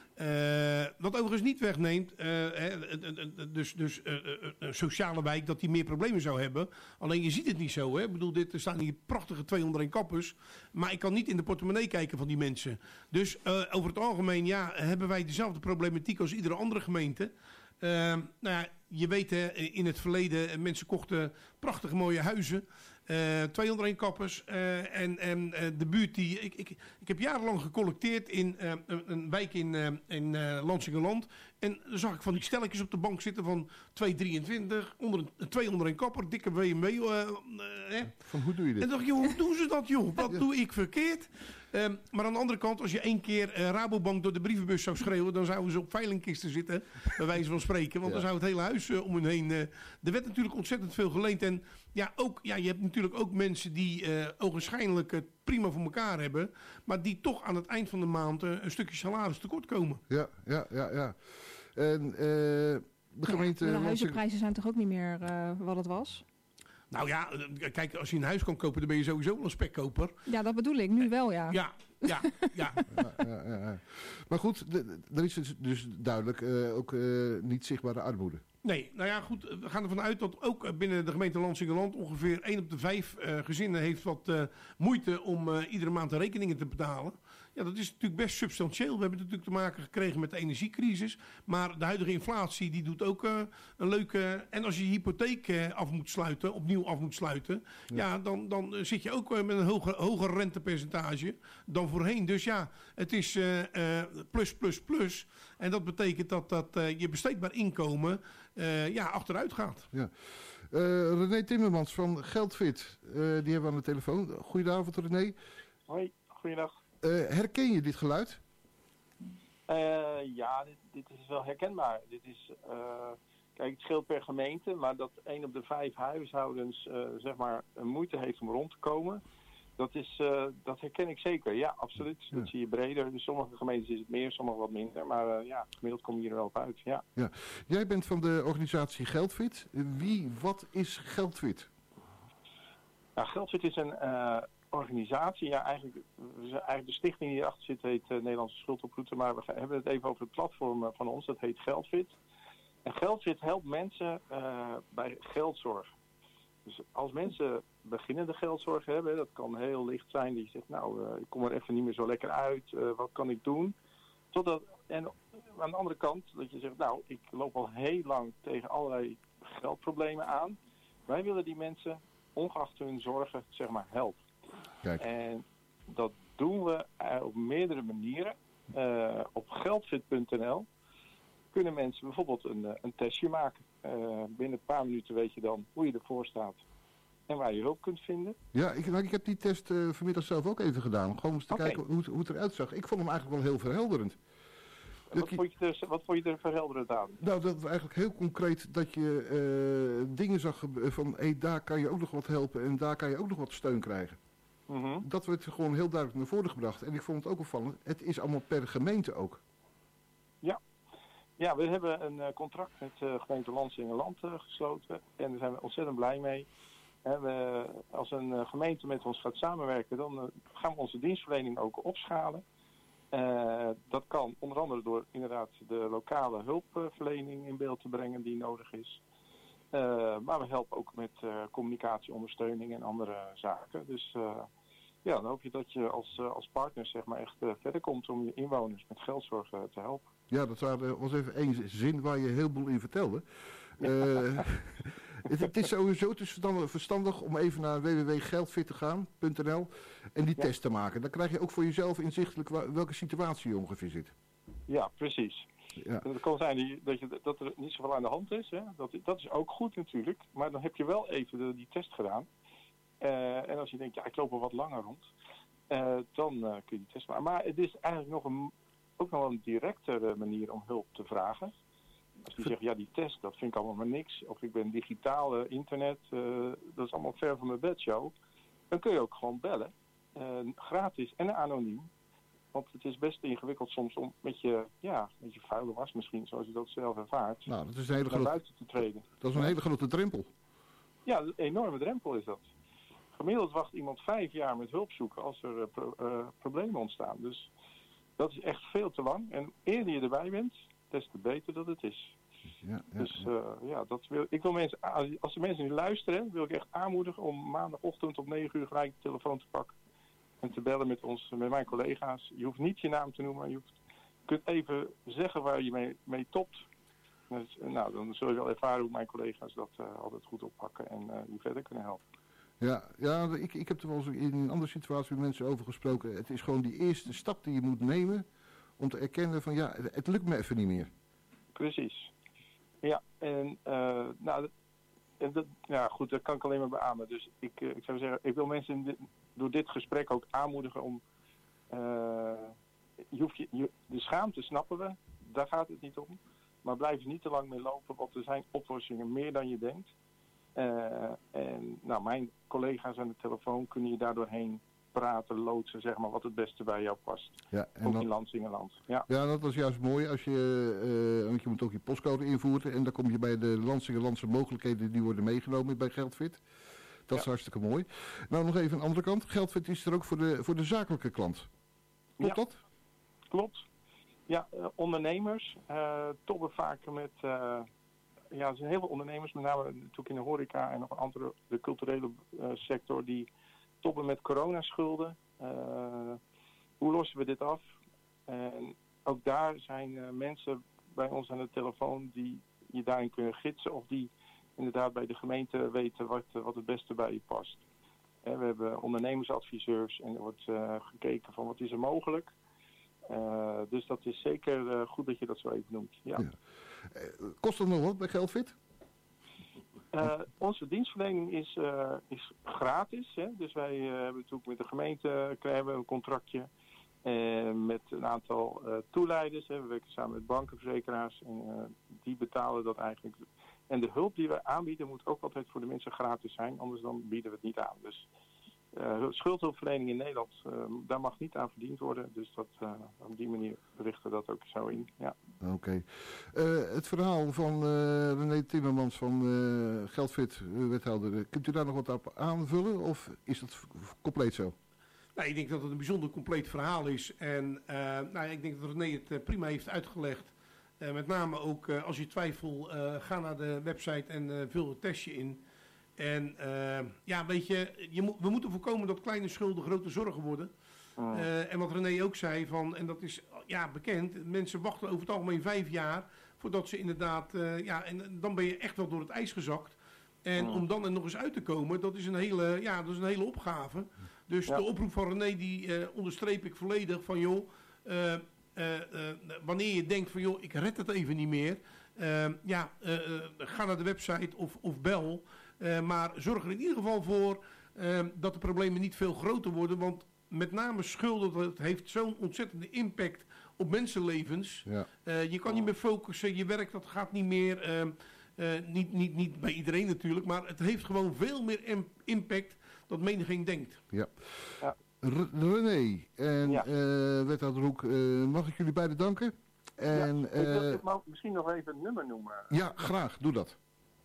S12: Uh, wat overigens niet wegneemt, uh, hè, dus, dus uh, een sociale wijk, dat die meer problemen zou hebben. Alleen je ziet het niet zo. Hè? Ik bedoel, dit, er staan hier prachtige tweehonderd kappers. Maar ik kan niet in de portemonnee kijken van die mensen. Dus uh, over het algemeen ja, hebben wij dezelfde problematiek als iedere andere gemeente. Uh, nou ja, je weet hè, in het verleden, mensen kochten prachtige mooie huizen. Uh, tweehonderd kappers uh, en, en uh, de buurt die... Ik, ik, ik heb jarenlang gecollecteerd in uh, een, een wijk in, uh, in uh, Lansingerland. En dan zag ik van die stelletjes op de bank zitten van twee drieëntwintig, onder een, tweehonderd kapper, dikke B M W. Uh, uh,
S8: van hoe doe je dit?
S12: En dacht ik, joh, hoe doen ze dat, joh? Wat ja. doe ik verkeerd? Um, maar aan de andere kant, als je één keer uh, Rabobank door de brievenbus zou schreeuwen, dan zouden ze op veilingkisten zitten, bij wijze van spreken. Want ja. dan zou het hele huis uh, om hun heen... Uh, er werd natuurlijk ontzettend veel geleend. En ja, ook, ja, je hebt natuurlijk ook mensen die uh, ogenschijnlijk het prima voor elkaar hebben, maar die toch aan het eind van de maand uh, een stukje salaris tekort komen.
S8: Ja, ja, ja, ja. En uh, de gemeente...
S9: Ja, de huizenprijzen zijn toch ook niet meer uh, wat het was?
S12: Nou ja, kijk, als je een huis kan kopen, dan ben je sowieso wel een spekkoper.
S9: Ja, dat bedoel ik. Nu wel, ja.
S12: Ja, ja, ja.
S8: ja, ja, ja, ja. Maar goed, er is dus duidelijk uh, ook uh, niet zichtbare armoede.
S12: Nee, nou ja, goed. We gaan ervan uit dat ook binnen de gemeente Lansingerland ongeveer één op de vijf uh, gezinnen heeft wat uh, moeite om uh, iedere maand de rekeningen te betalen. Ja, dat is natuurlijk best substantieel. We hebben natuurlijk te maken gekregen met de energiecrisis. Maar de huidige inflatie die doet ook uh, een leuke... En als je je hypotheek uh, af moet sluiten, opnieuw af moet sluiten... Ja, ja dan, dan uh, zit je ook uh, met een hoger, hoger rentepercentage dan voorheen. Dus ja, het is uh, uh, plus, plus, plus. En dat betekent dat, dat uh, je besteedbaar inkomen uh, ja, achteruit gaat.
S8: Ja. Uh, René Timmermans van Geldfit, uh, die hebben we aan de telefoon. Goedenavond, René.
S14: Hoi, goeiedag.
S8: Uh, herken je dit geluid?
S14: Uh, ja, dit, dit is wel herkenbaar. Dit is, uh, kijk, het scheelt per gemeente, maar dat één op de vijf huishoudens uh, zeg maar een moeite heeft om rond te komen, dat, is, uh, dat herken ik zeker. Ja, absoluut. Ja. Dat zie je breder. Dus sommige gemeentes is het meer, sommige wat minder. Maar uh, ja, gemiddeld kom je er wel op uit. Ja.
S8: Ja. Jij bent van de organisatie Geldfit. Wie, wat is Geldfit?
S14: Nou, Geldfit is een... Uh, organisatie, ja eigenlijk, eigenlijk de stichting die erachter zit heet uh, Nederlandse Schuldoproute, maar we hebben het even over het platform uh, van ons, dat heet Geldfit. En Geldfit helpt mensen uh, bij geldzorg. Dus als mensen beginnende geldzorg hebben, dat kan heel licht zijn, die zegt nou, uh, ik kom er even niet meer zo lekker uit, uh, wat kan ik doen? Totdat, en aan de andere kant, dat je zegt nou, ik loop al heel lang tegen allerlei geldproblemen aan. Wij willen die mensen, ongeacht hun zorgen, zeg maar, helpen.
S8: Kijk.
S14: En dat doen we op meerdere manieren. Uh, op geldfit punt n l kunnen mensen bijvoorbeeld een, een testje maken. Uh, binnen een paar minuten weet je dan hoe je ervoor staat en waar je hulp kunt vinden.
S8: Ja, ik, nou, ik heb die test uh, vanmiddag zelf ook even gedaan. Om gewoon eens te okay. kijken hoe het, hoe het eruit zag. Ik vond hem eigenlijk wel heel verhelderend.
S14: Wat vond, je er, wat vond je er verhelderend aan?
S8: Nou, dat was eigenlijk heel concreet dat je uh, dingen zag van hey, daar kan je ook nog wat helpen en daar kan je ook nog wat steun krijgen. Mm-hmm. Dat werd gewoon heel duidelijk naar voren gebracht. En ik vond het ook opvallend. Het is allemaal per gemeente ook.
S14: Ja, ja we hebben een uh, contract met uh, gemeente Lansingerland uh, gesloten. En daar zijn we ontzettend blij mee. En we, als een uh, gemeente met ons gaat samenwerken, dan uh, gaan we onze dienstverlening ook opschalen. Uh, dat kan onder andere door inderdaad de lokale hulpverlening in beeld te brengen die nodig is. Uh, maar we helpen ook met uh, communicatieondersteuning en andere zaken. Dus uh, ja, dan hoop je dat je als, uh, als partner zeg maar echt uh, verder komt om je inwoners met geldzorg uh, te helpen.
S8: Ja, dat was even één zin waar je heel veel in vertelde. Ja. Uh, Het, het is sowieso het is verstandig, verstandig om even naar w w w punt geldfit te gaan punt n l en die
S14: Ja.
S8: test te maken. Dan krijg je ook voor jezelf inzichtelijk wa- welke situatie je ongeveer zit.
S14: Ja, precies.
S8: Ja.
S14: En het kan zijn die- dat, je, dat er niet zoveel aan de hand is. Hè? Dat, dat is ook goed natuurlijk. Maar dan heb je wel even de, die test gedaan. Eh, en als je denkt, ja, ik loop al wat langer rond. eh, dan eh, kun je die test maken. Maar het is eigenlijk nog een, ook nog wel een directere manier om hulp te vragen. Als die zegt, ja, die test, dat vind ik allemaal maar niks. Of ik ben digitaal, eh, internet, eh, dat is allemaal ver van mijn bedshow. Dan kun je ook gewoon bellen. Eh, gratis en anoniem. Want het is best ingewikkeld soms om met je, ja, met je vuile was misschien, zoals je dat zelf ervaart,
S8: Nou, dat is een hele
S14: naar
S8: grote,
S14: buiten te treden.
S8: dat is een hele grote drempel.
S14: Ja, een enorme drempel is dat. Gemiddeld wacht iemand vijf jaar met hulp zoeken als er eh, pro- eh, problemen ontstaan. Dus dat is echt veel te lang. En eerder je erbij bent, des te beter dat het is.
S8: Ja, ja,
S14: Dus
S8: ja.
S14: eh, ja, dat wil, ik wil mensen, als als de mensen nu luisteren, wil ik echt aanmoedigen om maandagochtend om negen uur gelijk de telefoon te pakken. En te bellen met ons, met mijn collega's. Je hoeft niet je naam te noemen. Je, hoeft, je kunt even zeggen waar je mee, mee topt. Dus, eh, nou, dan zul je wel ervaren hoe mijn collega's dat eh, altijd goed oppakken en eh je verder kunnen helpen.
S8: Ja, ja ik, ik heb er wel eens in een andere situatie met mensen over gesproken. Het is gewoon die eerste stap die je moet nemen om te erkennen van ja, het, het lukt me even niet meer.
S14: Precies. Ja, en uh, nou, en dat, ja, goed, dat kan ik alleen maar beamen. Dus ik, uh, ik zou zeggen, ik wil mensen in dit, door dit gesprek ook aanmoedigen om, uh, je hoeft je, je, de schaamte snappen we, daar gaat het niet om. Maar blijf er niet te lang mee lopen, want er zijn oplossingen meer dan je denkt. Uh, en nou, mijn collega's aan de telefoon kunnen je daardoorheen praten, loodsen, zeg maar, wat het beste bij jou past.
S8: Ja, en
S14: ook
S8: dan,
S14: in Lansingerland. Ja.
S8: ja, dat is juist mooi als je, uh, want je moet ook je postcode invoeren en dan kom je bij de Lansingerlandse mogelijkheden die worden meegenomen bij Geldfit. Dat is
S14: Ja.
S8: hartstikke mooi. Nou, nog even aan de andere kant. Geldfit is er ook voor de, voor de zakelijke klant. Klopt
S14: Ja.
S8: dat?
S14: Klopt. Ja, uh, ondernemers uh, tobben vaak met... Uh, ja, er zijn heel veel ondernemers, met name natuurlijk in de horeca en nog een andere, de culturele uh, sector, die tobben met coronaschulden. Uh, hoe lossen we dit af? En ook daar zijn uh, mensen bij ons aan de telefoon die je daarin kunnen gidsen of die inderdaad bij de gemeente weten wat, wat het beste bij je past. Uh, we hebben ondernemersadviseurs en er wordt uh, gekeken van wat is er mogelijk. Uh, dus dat is zeker uh, goed dat je dat zo even noemt. Ja.
S8: Ja. Uh, kost dat nog wat bij Geldfit?
S14: Uh, onze dienstverlening is, uh, is gratis. Hè? Dus wij uh, hebben natuurlijk met de gemeente krijgen we een contractje. Uh, met een aantal uh, toeleiders. Hè? We werken samen met banken, verzekeraars. En uh, die betalen dat eigenlijk. En de hulp die we aanbieden moet ook altijd voor de mensen gratis zijn. Anders dan bieden we het niet aan. Dus uh, schuldhulpverlening in Nederland, uh, daar mag niet aan verdiend worden. Dus dat, uh, op die manier richten we dat ook zo in. Ja.
S8: Oké. Okay. Uh, het verhaal van uh, René Timmermans van uh, Geldfit, uh, wethouder. Kunt u daar nog wat op aanvullen of is dat v- compleet zo?
S12: Nou, ik denk dat het een bijzonder compleet verhaal is. En uh, nou, ik denk dat René het uh, prima heeft uitgelegd. Uh, met name ook uh, als je twijfelt, uh, ga naar de website en uh, vul het testje in. En uh, ja, weet je, je mo- we moeten voorkomen dat kleine schulden grote zorgen worden.
S14: Mm.
S12: Uh, en wat René ook zei, van, en dat is ja, bekend, mensen wachten over het algemeen vijf jaar voordat ze inderdaad, uh, ja, en dan ben je echt wel door het ijs gezakt. En
S14: Mm.
S12: om dan er nog eens uit te komen, dat is een hele, ja, dat is een hele opgave. Dus
S14: Ja.
S12: de oproep van René, die uh, onderstreep ik volledig van, joh, uh, uh, uh, wanneer je denkt van, joh, ik red het even niet meer. Uh, ja, uh, uh, ga naar de website of, of bel. Uh, maar zorg er in ieder geval voor uh, dat de problemen niet veel groter worden. Want met name schulden, dat heeft zo'n ontzettende impact op mensenlevens.
S8: Ja.
S12: Uh, je kan niet meer focussen, je werk dat gaat niet meer. Uh, uh, niet, niet, niet bij iedereen natuurlijk, maar het heeft gewoon veel meer im- impact dan menigeen denkt.
S8: Ja.
S14: Ja.
S8: R- René en
S14: Ja.
S8: uh, wethouder Hoek, uh, mag ik jullie beiden danken? En,
S14: ja, ik wil
S8: uh,
S14: ik mag misschien nog even het nummer noemen.
S8: ja, graag, doe dat.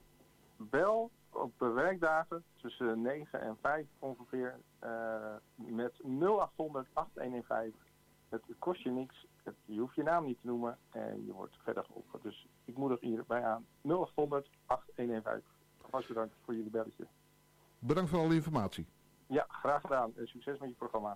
S14: Bel op werkdagen tussen negen en vijf ongeveer uh, met nul acht honderd acht een een vijf. Het kost je niks, het, je hoeft je naam niet te noemen en je wordt verder geholpen. Dus ik moedig hierbij aan nul acht honderd acht een een vijf. Alvast bedankt voor jullie belletje.
S8: Bedankt voor alle informatie.
S14: Ja, graag gedaan en succes met je programma.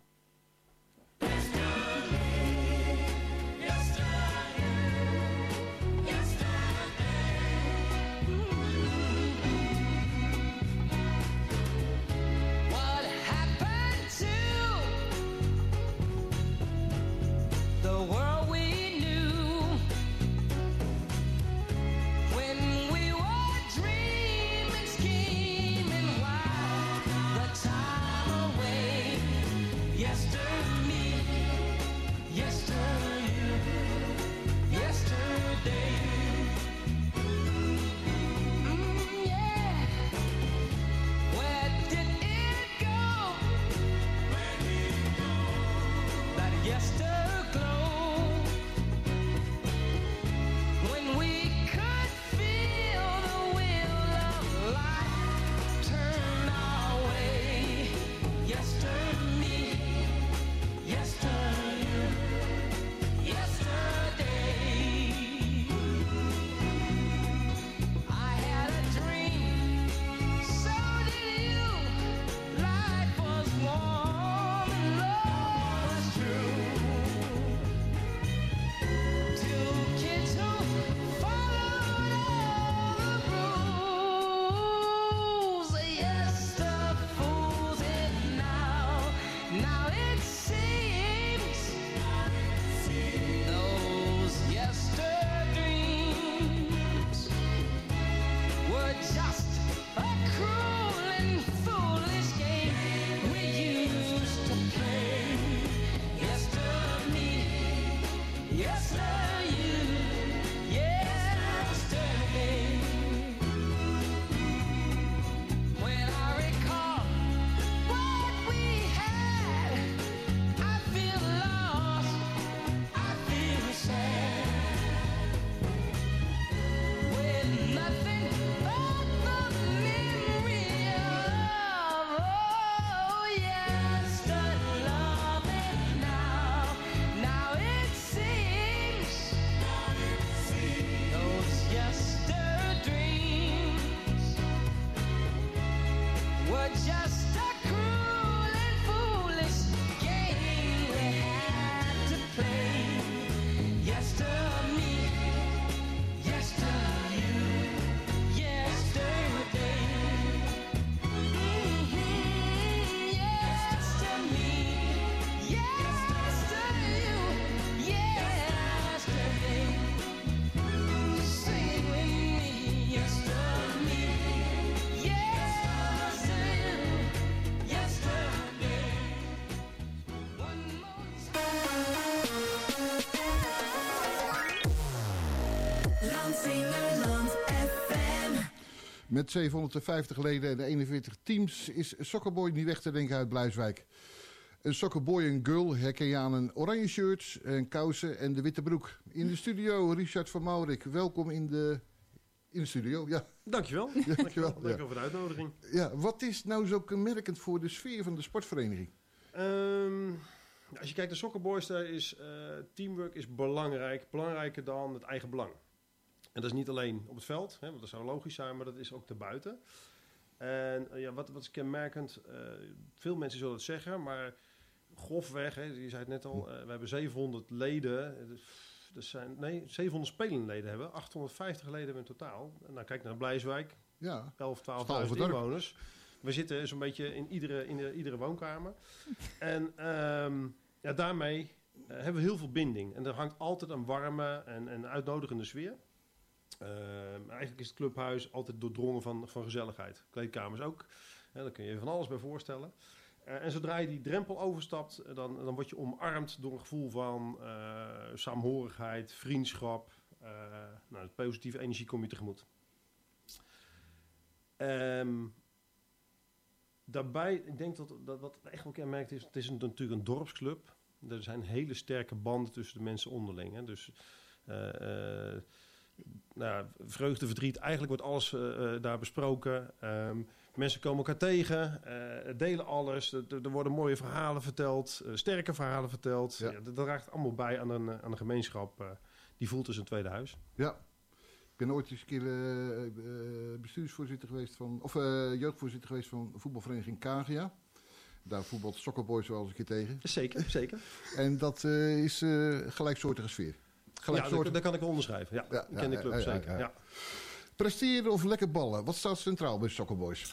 S10: Yesterday, yesterday, yesterday. Mm, yeah. Where did it go? Where did it go? That yesterglow. When we could feel the wheel of life turn our way. Yesterday, yesterday, yesterday. I had a dream, so did you. Life was warm and love was true. Two kids who followed all the rules. Yes, the fools it now. Now it seems those yesterdays were just a cruel and foolish game we used to play. Yesterday, yesterday, yesterday. When I recall what we had, I feel lost, I feel sad. With nothing but the memory of oh yesterday, love it now. Now it seems those yesterday dreams were just a cruel and foolish game we had to play. Yesterday, yesterday, yesterday. Mhm, yesterday, yesterday, yesterday. Sing with me, yesterday, yesterday, yesterday. One more
S7: Landsingerland F M.
S8: Met zevenhonderdvijftig leden en eenenveertig teams is Soccerboy niet weg te denken uit Blijswijk. Een Soccerboy en girl herken je aan een oranje shirt, en kousen en de witte broek. In de studio Richard van Maurik. Welkom in de, in de studio. Ja.
S15: Dankjewel.
S8: Ja, dankjewel.
S15: Dankjewel
S8: Ja.
S15: voor de uitnodiging.
S8: Ja, wat is nou zo kenmerkend voor de sfeer van de sportvereniging?
S15: Ehm, als je kijkt naar Soccerboys, daar is eh, teamwork is belangrijk. Belangrijker dan het eigen belang. En dat is niet alleen op het veld, hè, want dat zou logisch zijn, maar dat is ook daarbuiten. En uh, ja, wat, wat is kenmerkend? Uh, veel mensen zullen het zeggen, maar grofweg, hè, je zei het net al, uh, we hebben zevenhonderd leden. Dat zijn, nee, zevenhonderd spelende leden hebben we. achthonderdvijftig leden hebben we in totaal. Nou, kijk naar Blijswijk.
S8: Ja.
S15: elf, twaalfduizend inwoners. We zitten zo'n beetje in iedere, in de, iedere woonkamer. En um, ja, daarmee uh, hebben we heel veel binding. En er hangt altijd een warme en, en uitnodigende sfeer. Uh, eigenlijk is het clubhuis altijd doordrongen van, van gezelligheid. Kleedkamers ook. Ja, daar kun je je van alles bij voorstellen. Uh, en zodra je die drempel overstapt, dan, dan word je omarmd door een gevoel van uh, saamhorigheid, vriendschap. Uh, nou, de positieve energie kom je tegemoet. Um, daarbij, ik denk dat, dat wat echt wel kenmerkt is, het is een, natuurlijk een dorpsclub. Er zijn hele sterke banden tussen de mensen onderling. Hè. Dus uh, uh, nou, vreugde, verdriet, eigenlijk wordt alles uh, uh, daar besproken. Um, mensen komen elkaar tegen, uh, delen alles. Er, er worden mooie verhalen verteld, uh, sterke verhalen verteld. Ja. Ja, dat, dat draagt allemaal bij aan een, aan een gemeenschap uh, die voelt als een tweede huis.
S8: Ja. Ik ben ooit eens een keer uh, uh, bestuursvoorzitter geweest van, of uh, jeugdvoorzitter geweest van voetbalvereniging Kagia. Daar voetbalt Soccerboys wel eens een keer tegen.
S15: Zeker, zeker.
S8: En dat uh, is uh, gelijksoortige sfeer.
S15: Gelijksoortige... Ja, dat kan ik wel onderschrijven. Ja, ja, ik ken ja, de club, ja, ja, zeker. Ja, ja. Ja.
S8: Presteren of lekker ballen? Wat staat centraal bij Soccerboys?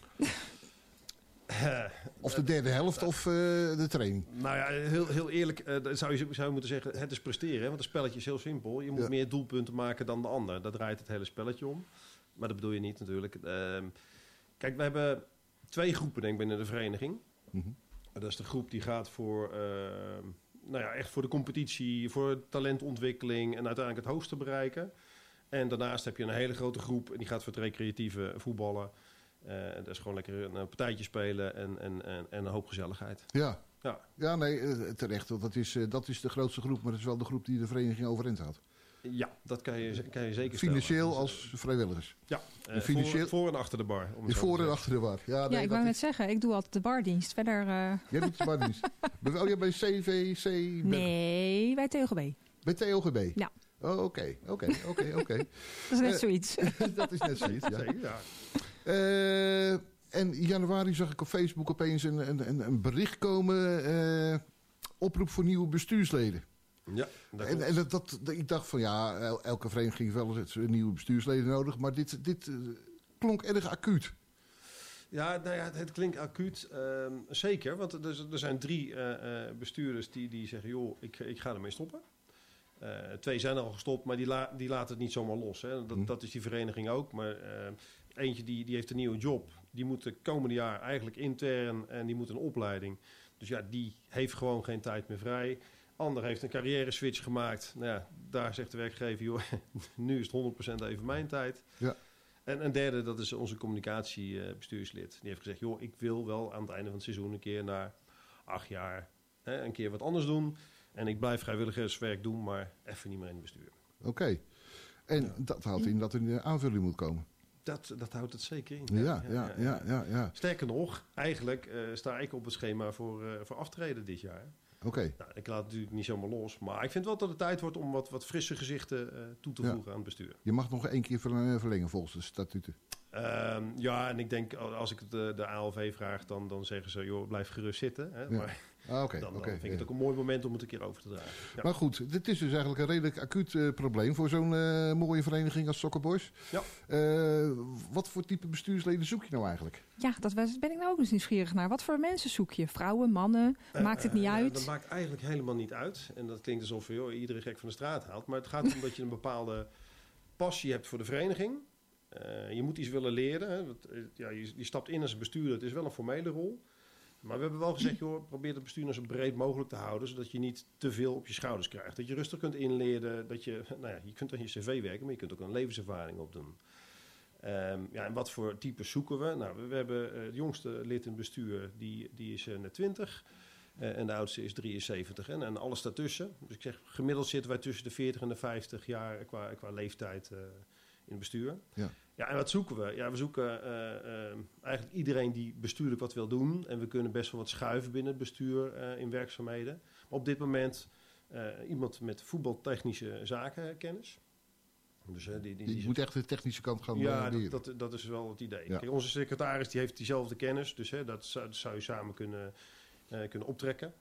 S8: Of de derde helft of uh, de training?
S15: Nou ja, heel, heel eerlijk uh, zou, je, zou je moeten zeggen, het is presteren. Hè? Want het spelletje is heel simpel. Je moet ja. meer doelpunten maken dan de ander. Daar draait het hele spelletje om. Maar dat bedoel je niet natuurlijk. Uh, kijk, we hebben twee groepen denk ik binnen de vereniging. Mm-hmm. Dat is de groep die gaat voor, uh, nou ja, echt voor de competitie, voor talentontwikkeling en uiteindelijk het hoogste bereiken. En daarnaast heb je een hele grote groep en die gaat voor het recreatieve voetballen. Uh, dat is gewoon lekker een partijtje spelen en, en, en, en een hoop gezelligheid.
S8: Ja,
S15: ja.
S8: ja nee, eh, terecht. Want dat is, eh, dat is de grootste groep, maar dat is wel de groep die de vereniging overeind houdt.
S15: Ja, dat kan je, kan je zeker
S8: Financieel
S15: stellen.
S8: als vrijwilligers.
S15: Ja, uh,
S8: financieel...
S15: voor, voor en achter de bar. Om
S8: is voor en achter de bar. Ja, nee,
S9: ja ik wou net zeggen, ik doe altijd de bardienst. Verder... Uh...
S8: Jij doet de bardienst. Oh, jij bij C V C?
S9: Nee, bij T O G B.
S8: Bij T O G B?
S9: Ja.
S8: Oh, oké, oké, oké, oké.
S9: Dat is net zoiets.
S8: Dat is net zoiets, ja.
S15: Zeker, ja.
S8: Uh, en in januari zag ik op Facebook opeens een, een, een bericht komen. Uh, oproep voor nieuwe bestuursleden.
S15: Ja, dat
S8: en, en dat, dat, ik dacht van ja, elke vereniging heeft wel eens nieuwe bestuursleden nodig. Maar dit, dit uh, klonk erg acuut.
S15: Ja, nou ja, het, het klinkt acuut. Uh, zeker, want er, er zijn drie uh, uh, bestuurders die, die zeggen... joh, ik, ik ga ermee stoppen. Uh, twee zijn al gestopt, maar die, la, die laten het niet zomaar los. Hè. Dat,
S8: Hm.
S15: dat is die vereniging ook. Maar uh, eentje die, die heeft een nieuwe job. Die moet de komende jaar eigenlijk intern en die moet een opleiding. Dus ja, die heeft gewoon geen tijd meer vrij. Ander heeft een carrière switch gemaakt. Nou ja, daar zegt de werkgever, joh, nu is het honderd procent even mijn tijd.
S8: Ja.
S15: En een derde, dat is onze communicatiebestuurslid. Die heeft gezegd, joh, ik wil wel aan het einde van het seizoen een keer na acht jaar hè, een keer wat anders doen. En ik blijf vrijwilligerswerk doen, maar even niet meer in het bestuur.
S8: Oké. Okay. En ja. dat houdt in dat er een aanvulling moet komen.
S15: Dat, dat houdt het zeker in.
S8: Ja, ja, ja. ja, ja, ja.
S15: Sterker nog, eigenlijk uh, sta ik op het schema voor, uh, voor aftreden dit jaar.
S8: Oké. Okay.
S15: Nou, ik laat het natuurlijk niet zomaar los. Maar ik vind wel dat het tijd wordt om wat, wat frisse gezichten uh, toe te voegen ja. aan het bestuur.
S8: Je mag nog één keer verlengen volgens de statuten.
S15: Um, ja, en ik denk als ik de, de A L V vraag, dan, dan zeggen ze, joh, blijf gerust zitten. Hè?
S8: Ja.
S15: Maar
S8: ah, okay,
S15: dan, dan
S8: okay,
S15: vind ik
S8: ja.
S15: het ook een mooi moment om het een keer over te dragen. Ja.
S8: Maar goed, dit is dus eigenlijk een redelijk acuut uh, probleem voor zo'n uh, mooie vereniging als Soccer Boys.
S15: Ja.
S8: Uh, wat voor type bestuursleden zoek je nou eigenlijk?
S9: Ja, dat ben ik nou ook eens nieuwsgierig naar. Wat voor mensen zoek je? Vrouwen, mannen? Maakt het niet
S15: uh,
S9: uit?
S15: Uh, dat maakt eigenlijk helemaal niet uit. En dat klinkt alsof je joh, iedere gek van de straat haalt. Maar het gaat om dat je een bepaalde passie hebt voor de vereniging. Uh, je moet iets willen leren. Hè. Want, uh, ja, je, je stapt in als bestuurder. Het is wel een formele rol. Maar we hebben wel gezegd, joh, probeer het bestuur nou zo breed mogelijk te houden. Zodat je niet te veel op je schouders krijgt. Dat je rustig kunt inleren. Dat je, nou ja, je kunt aan je cv werken, maar je kunt ook een levenservaring opdoen. Um, ja, en wat voor types zoeken we? Nou, we, we hebben uh, het jongste lid in het bestuur, die, die is uh, net twintig. Uh, en de oudste is drieënzeventig. En, en alles daartussen. Dus ik zeg, gemiddeld zitten wij tussen de veertig en de vijftig jaar qua, qua leeftijd uh, in het bestuur.
S8: Ja.
S15: Ja, en wat zoeken we? Ja, we zoeken uh, uh, eigenlijk iedereen die bestuurlijk wat wil doen. En we kunnen best wel wat schuiven binnen het bestuur uh, in werkzaamheden. Maar op dit moment uh, iemand met voetbaltechnische zakenkennis. Dus, uh, die, die, die
S8: je moet echt de technische kant gaan
S15: ja,
S8: leren.
S15: dat, dat, dat is wel het idee.
S8: Ja.
S15: Kijk, onze secretaris die heeft diezelfde kennis. Dus hè, dat, zou, dat zou je samen kunnen, uh, kunnen optrekken.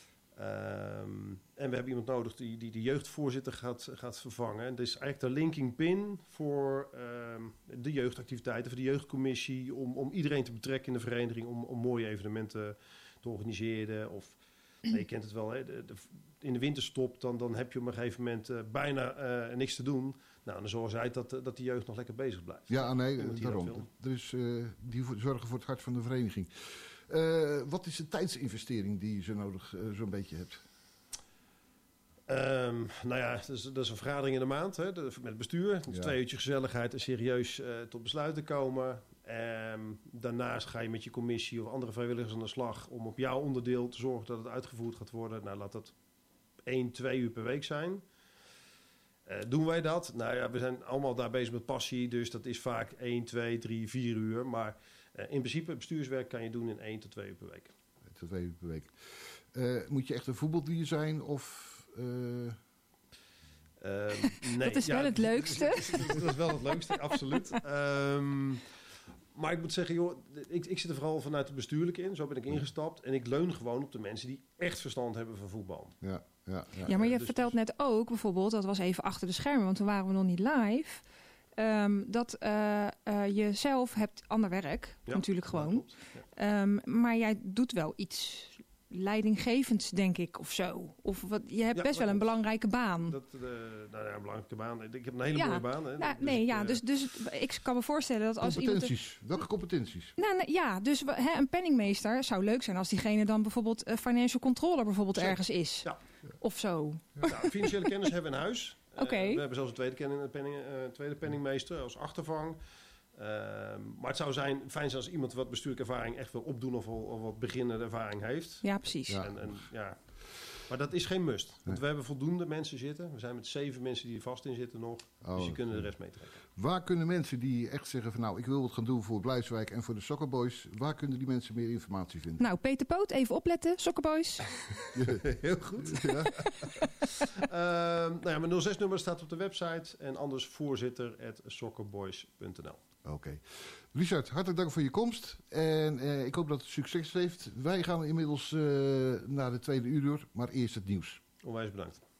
S15: Um, en we hebben iemand nodig die, die de jeugdvoorzitter gaat, gaat vervangen. En dat is eigenlijk de linking pin voor um, de jeugdactiviteiten, voor de jeugdcommissie. Om, om iedereen te betrekken in de vereniging, om, om mooie evenementen te organiseren. Of, nou, je kent het wel, hè, de, de, in de winterstop dan, dan heb je op een gegeven moment uh, bijna uh, niks te doen. Nou, dan zorgen zij dat, dat de jeugd nog lekker bezig blijft.
S8: Ja, nee, daarom. Dus uh, die zorgen voor het hart van de vereniging. Uh, wat is de tijdsinvestering die je zo nodig uh, zo'n beetje hebt?
S15: Um, nou ja, dat is, dat is een vergadering in de maand hè, de, met het bestuur. Dus ja. Twee uurtjes gezelligheid en serieus uh, tot besluiten komen. Um, daarnaast ga je met je commissie of andere vrijwilligers aan de slag om op jouw onderdeel te zorgen dat het uitgevoerd gaat worden. Nou, laat dat één, twee uur per week zijn. Uh, doen wij dat? Nou ja, we zijn allemaal daar bezig met passie, dus dat is vaak één, twee, drie, vier uur. Maar uh, in principe, bestuurswerk kan je doen in één tot twee uur per week.
S8: Tot twee uur per week. Uh, moet je echt een voetbaldier zijn of... Uh...
S15: Uh, nee,
S9: dat is
S15: ja,
S9: wel het leukste.
S15: Dat is wel het leukste, absoluut. Um, maar ik moet zeggen, joh, ik, ik zit er vooral vanuit het bestuurlijke in. Zo ben ik ingestapt. En ik leun gewoon op de mensen die echt verstand hebben van voetbal.
S8: Ja, ja, ja.
S9: ja maar je
S15: dus,
S9: vertelt net ook bijvoorbeeld, dat was even achter de schermen, want toen waren we nog niet live. Um, dat uh, uh, je zelf hebt ander werk,
S15: ja,
S9: natuurlijk gewoon.
S15: Ja, ja.
S9: Um, maar jij doet wel iets leidinggevends, denk ik, of zo. Of wat, je hebt
S15: Ja,
S9: best wel
S15: dat
S9: een
S15: klopt.
S9: belangrijke baan.
S15: Dat, uh, nou ja, een belangrijke baan. Ik heb een hele
S9: Ja.
S15: mooie baan. Hè.
S9: Nou,
S15: Dus
S9: nee,
S15: ik,
S9: ja,
S15: uh,
S9: dus, dus ik kan me voorstellen dat als iemand...
S8: Competenties. Welke competenties?
S9: Nou, nee, ja, dus we- hè, een penningmeester zou leuk zijn als diegene dan bijvoorbeeld eh, financial controller bijvoorbeeld
S15: Zeker.
S9: ergens is.
S15: Ja.
S9: Of zo.
S15: Nou, financiële kennis hebben we in huis. Uh,
S9: Oké.
S15: we hebben zelfs een tweede, kenning, penning, uh, tweede penningmeester als achtervang. Uh, maar het zou zijn, fijn zijn als iemand wat bestuurlijke ervaring echt wil opdoen of, of wat beginnende ervaring heeft.
S9: Ja, precies.
S8: Ja.
S15: En, en, ja. Maar dat is geen must. Want
S8: Nee.
S15: we hebben voldoende mensen zitten. We zijn met zeven mensen die er vast in zitten nog.
S8: Oh,
S15: dus je kunnen de
S8: oké.
S15: rest meetrekken.
S8: Waar kunnen mensen die echt zeggen van nou, ik wil wat gaan doen voor Blijswijk en voor de Soccer Boys, waar kunnen die mensen meer informatie vinden?
S9: Nou, Peter Poot, even opletten, Soccerboys.
S15: Heel goed.
S8: Ja.
S15: Uh, nou ja, mijn nul zes nummer staat op de website. En anders voorzitter at soccerboys punt n l.
S8: Oké. Okay. Richard, hartelijk dank voor je komst. En eh, ik hoop dat het succes heeft. Wij gaan inmiddels uh, naar de tweede uur door, maar eerst het nieuws.
S15: Onwijs bedankt.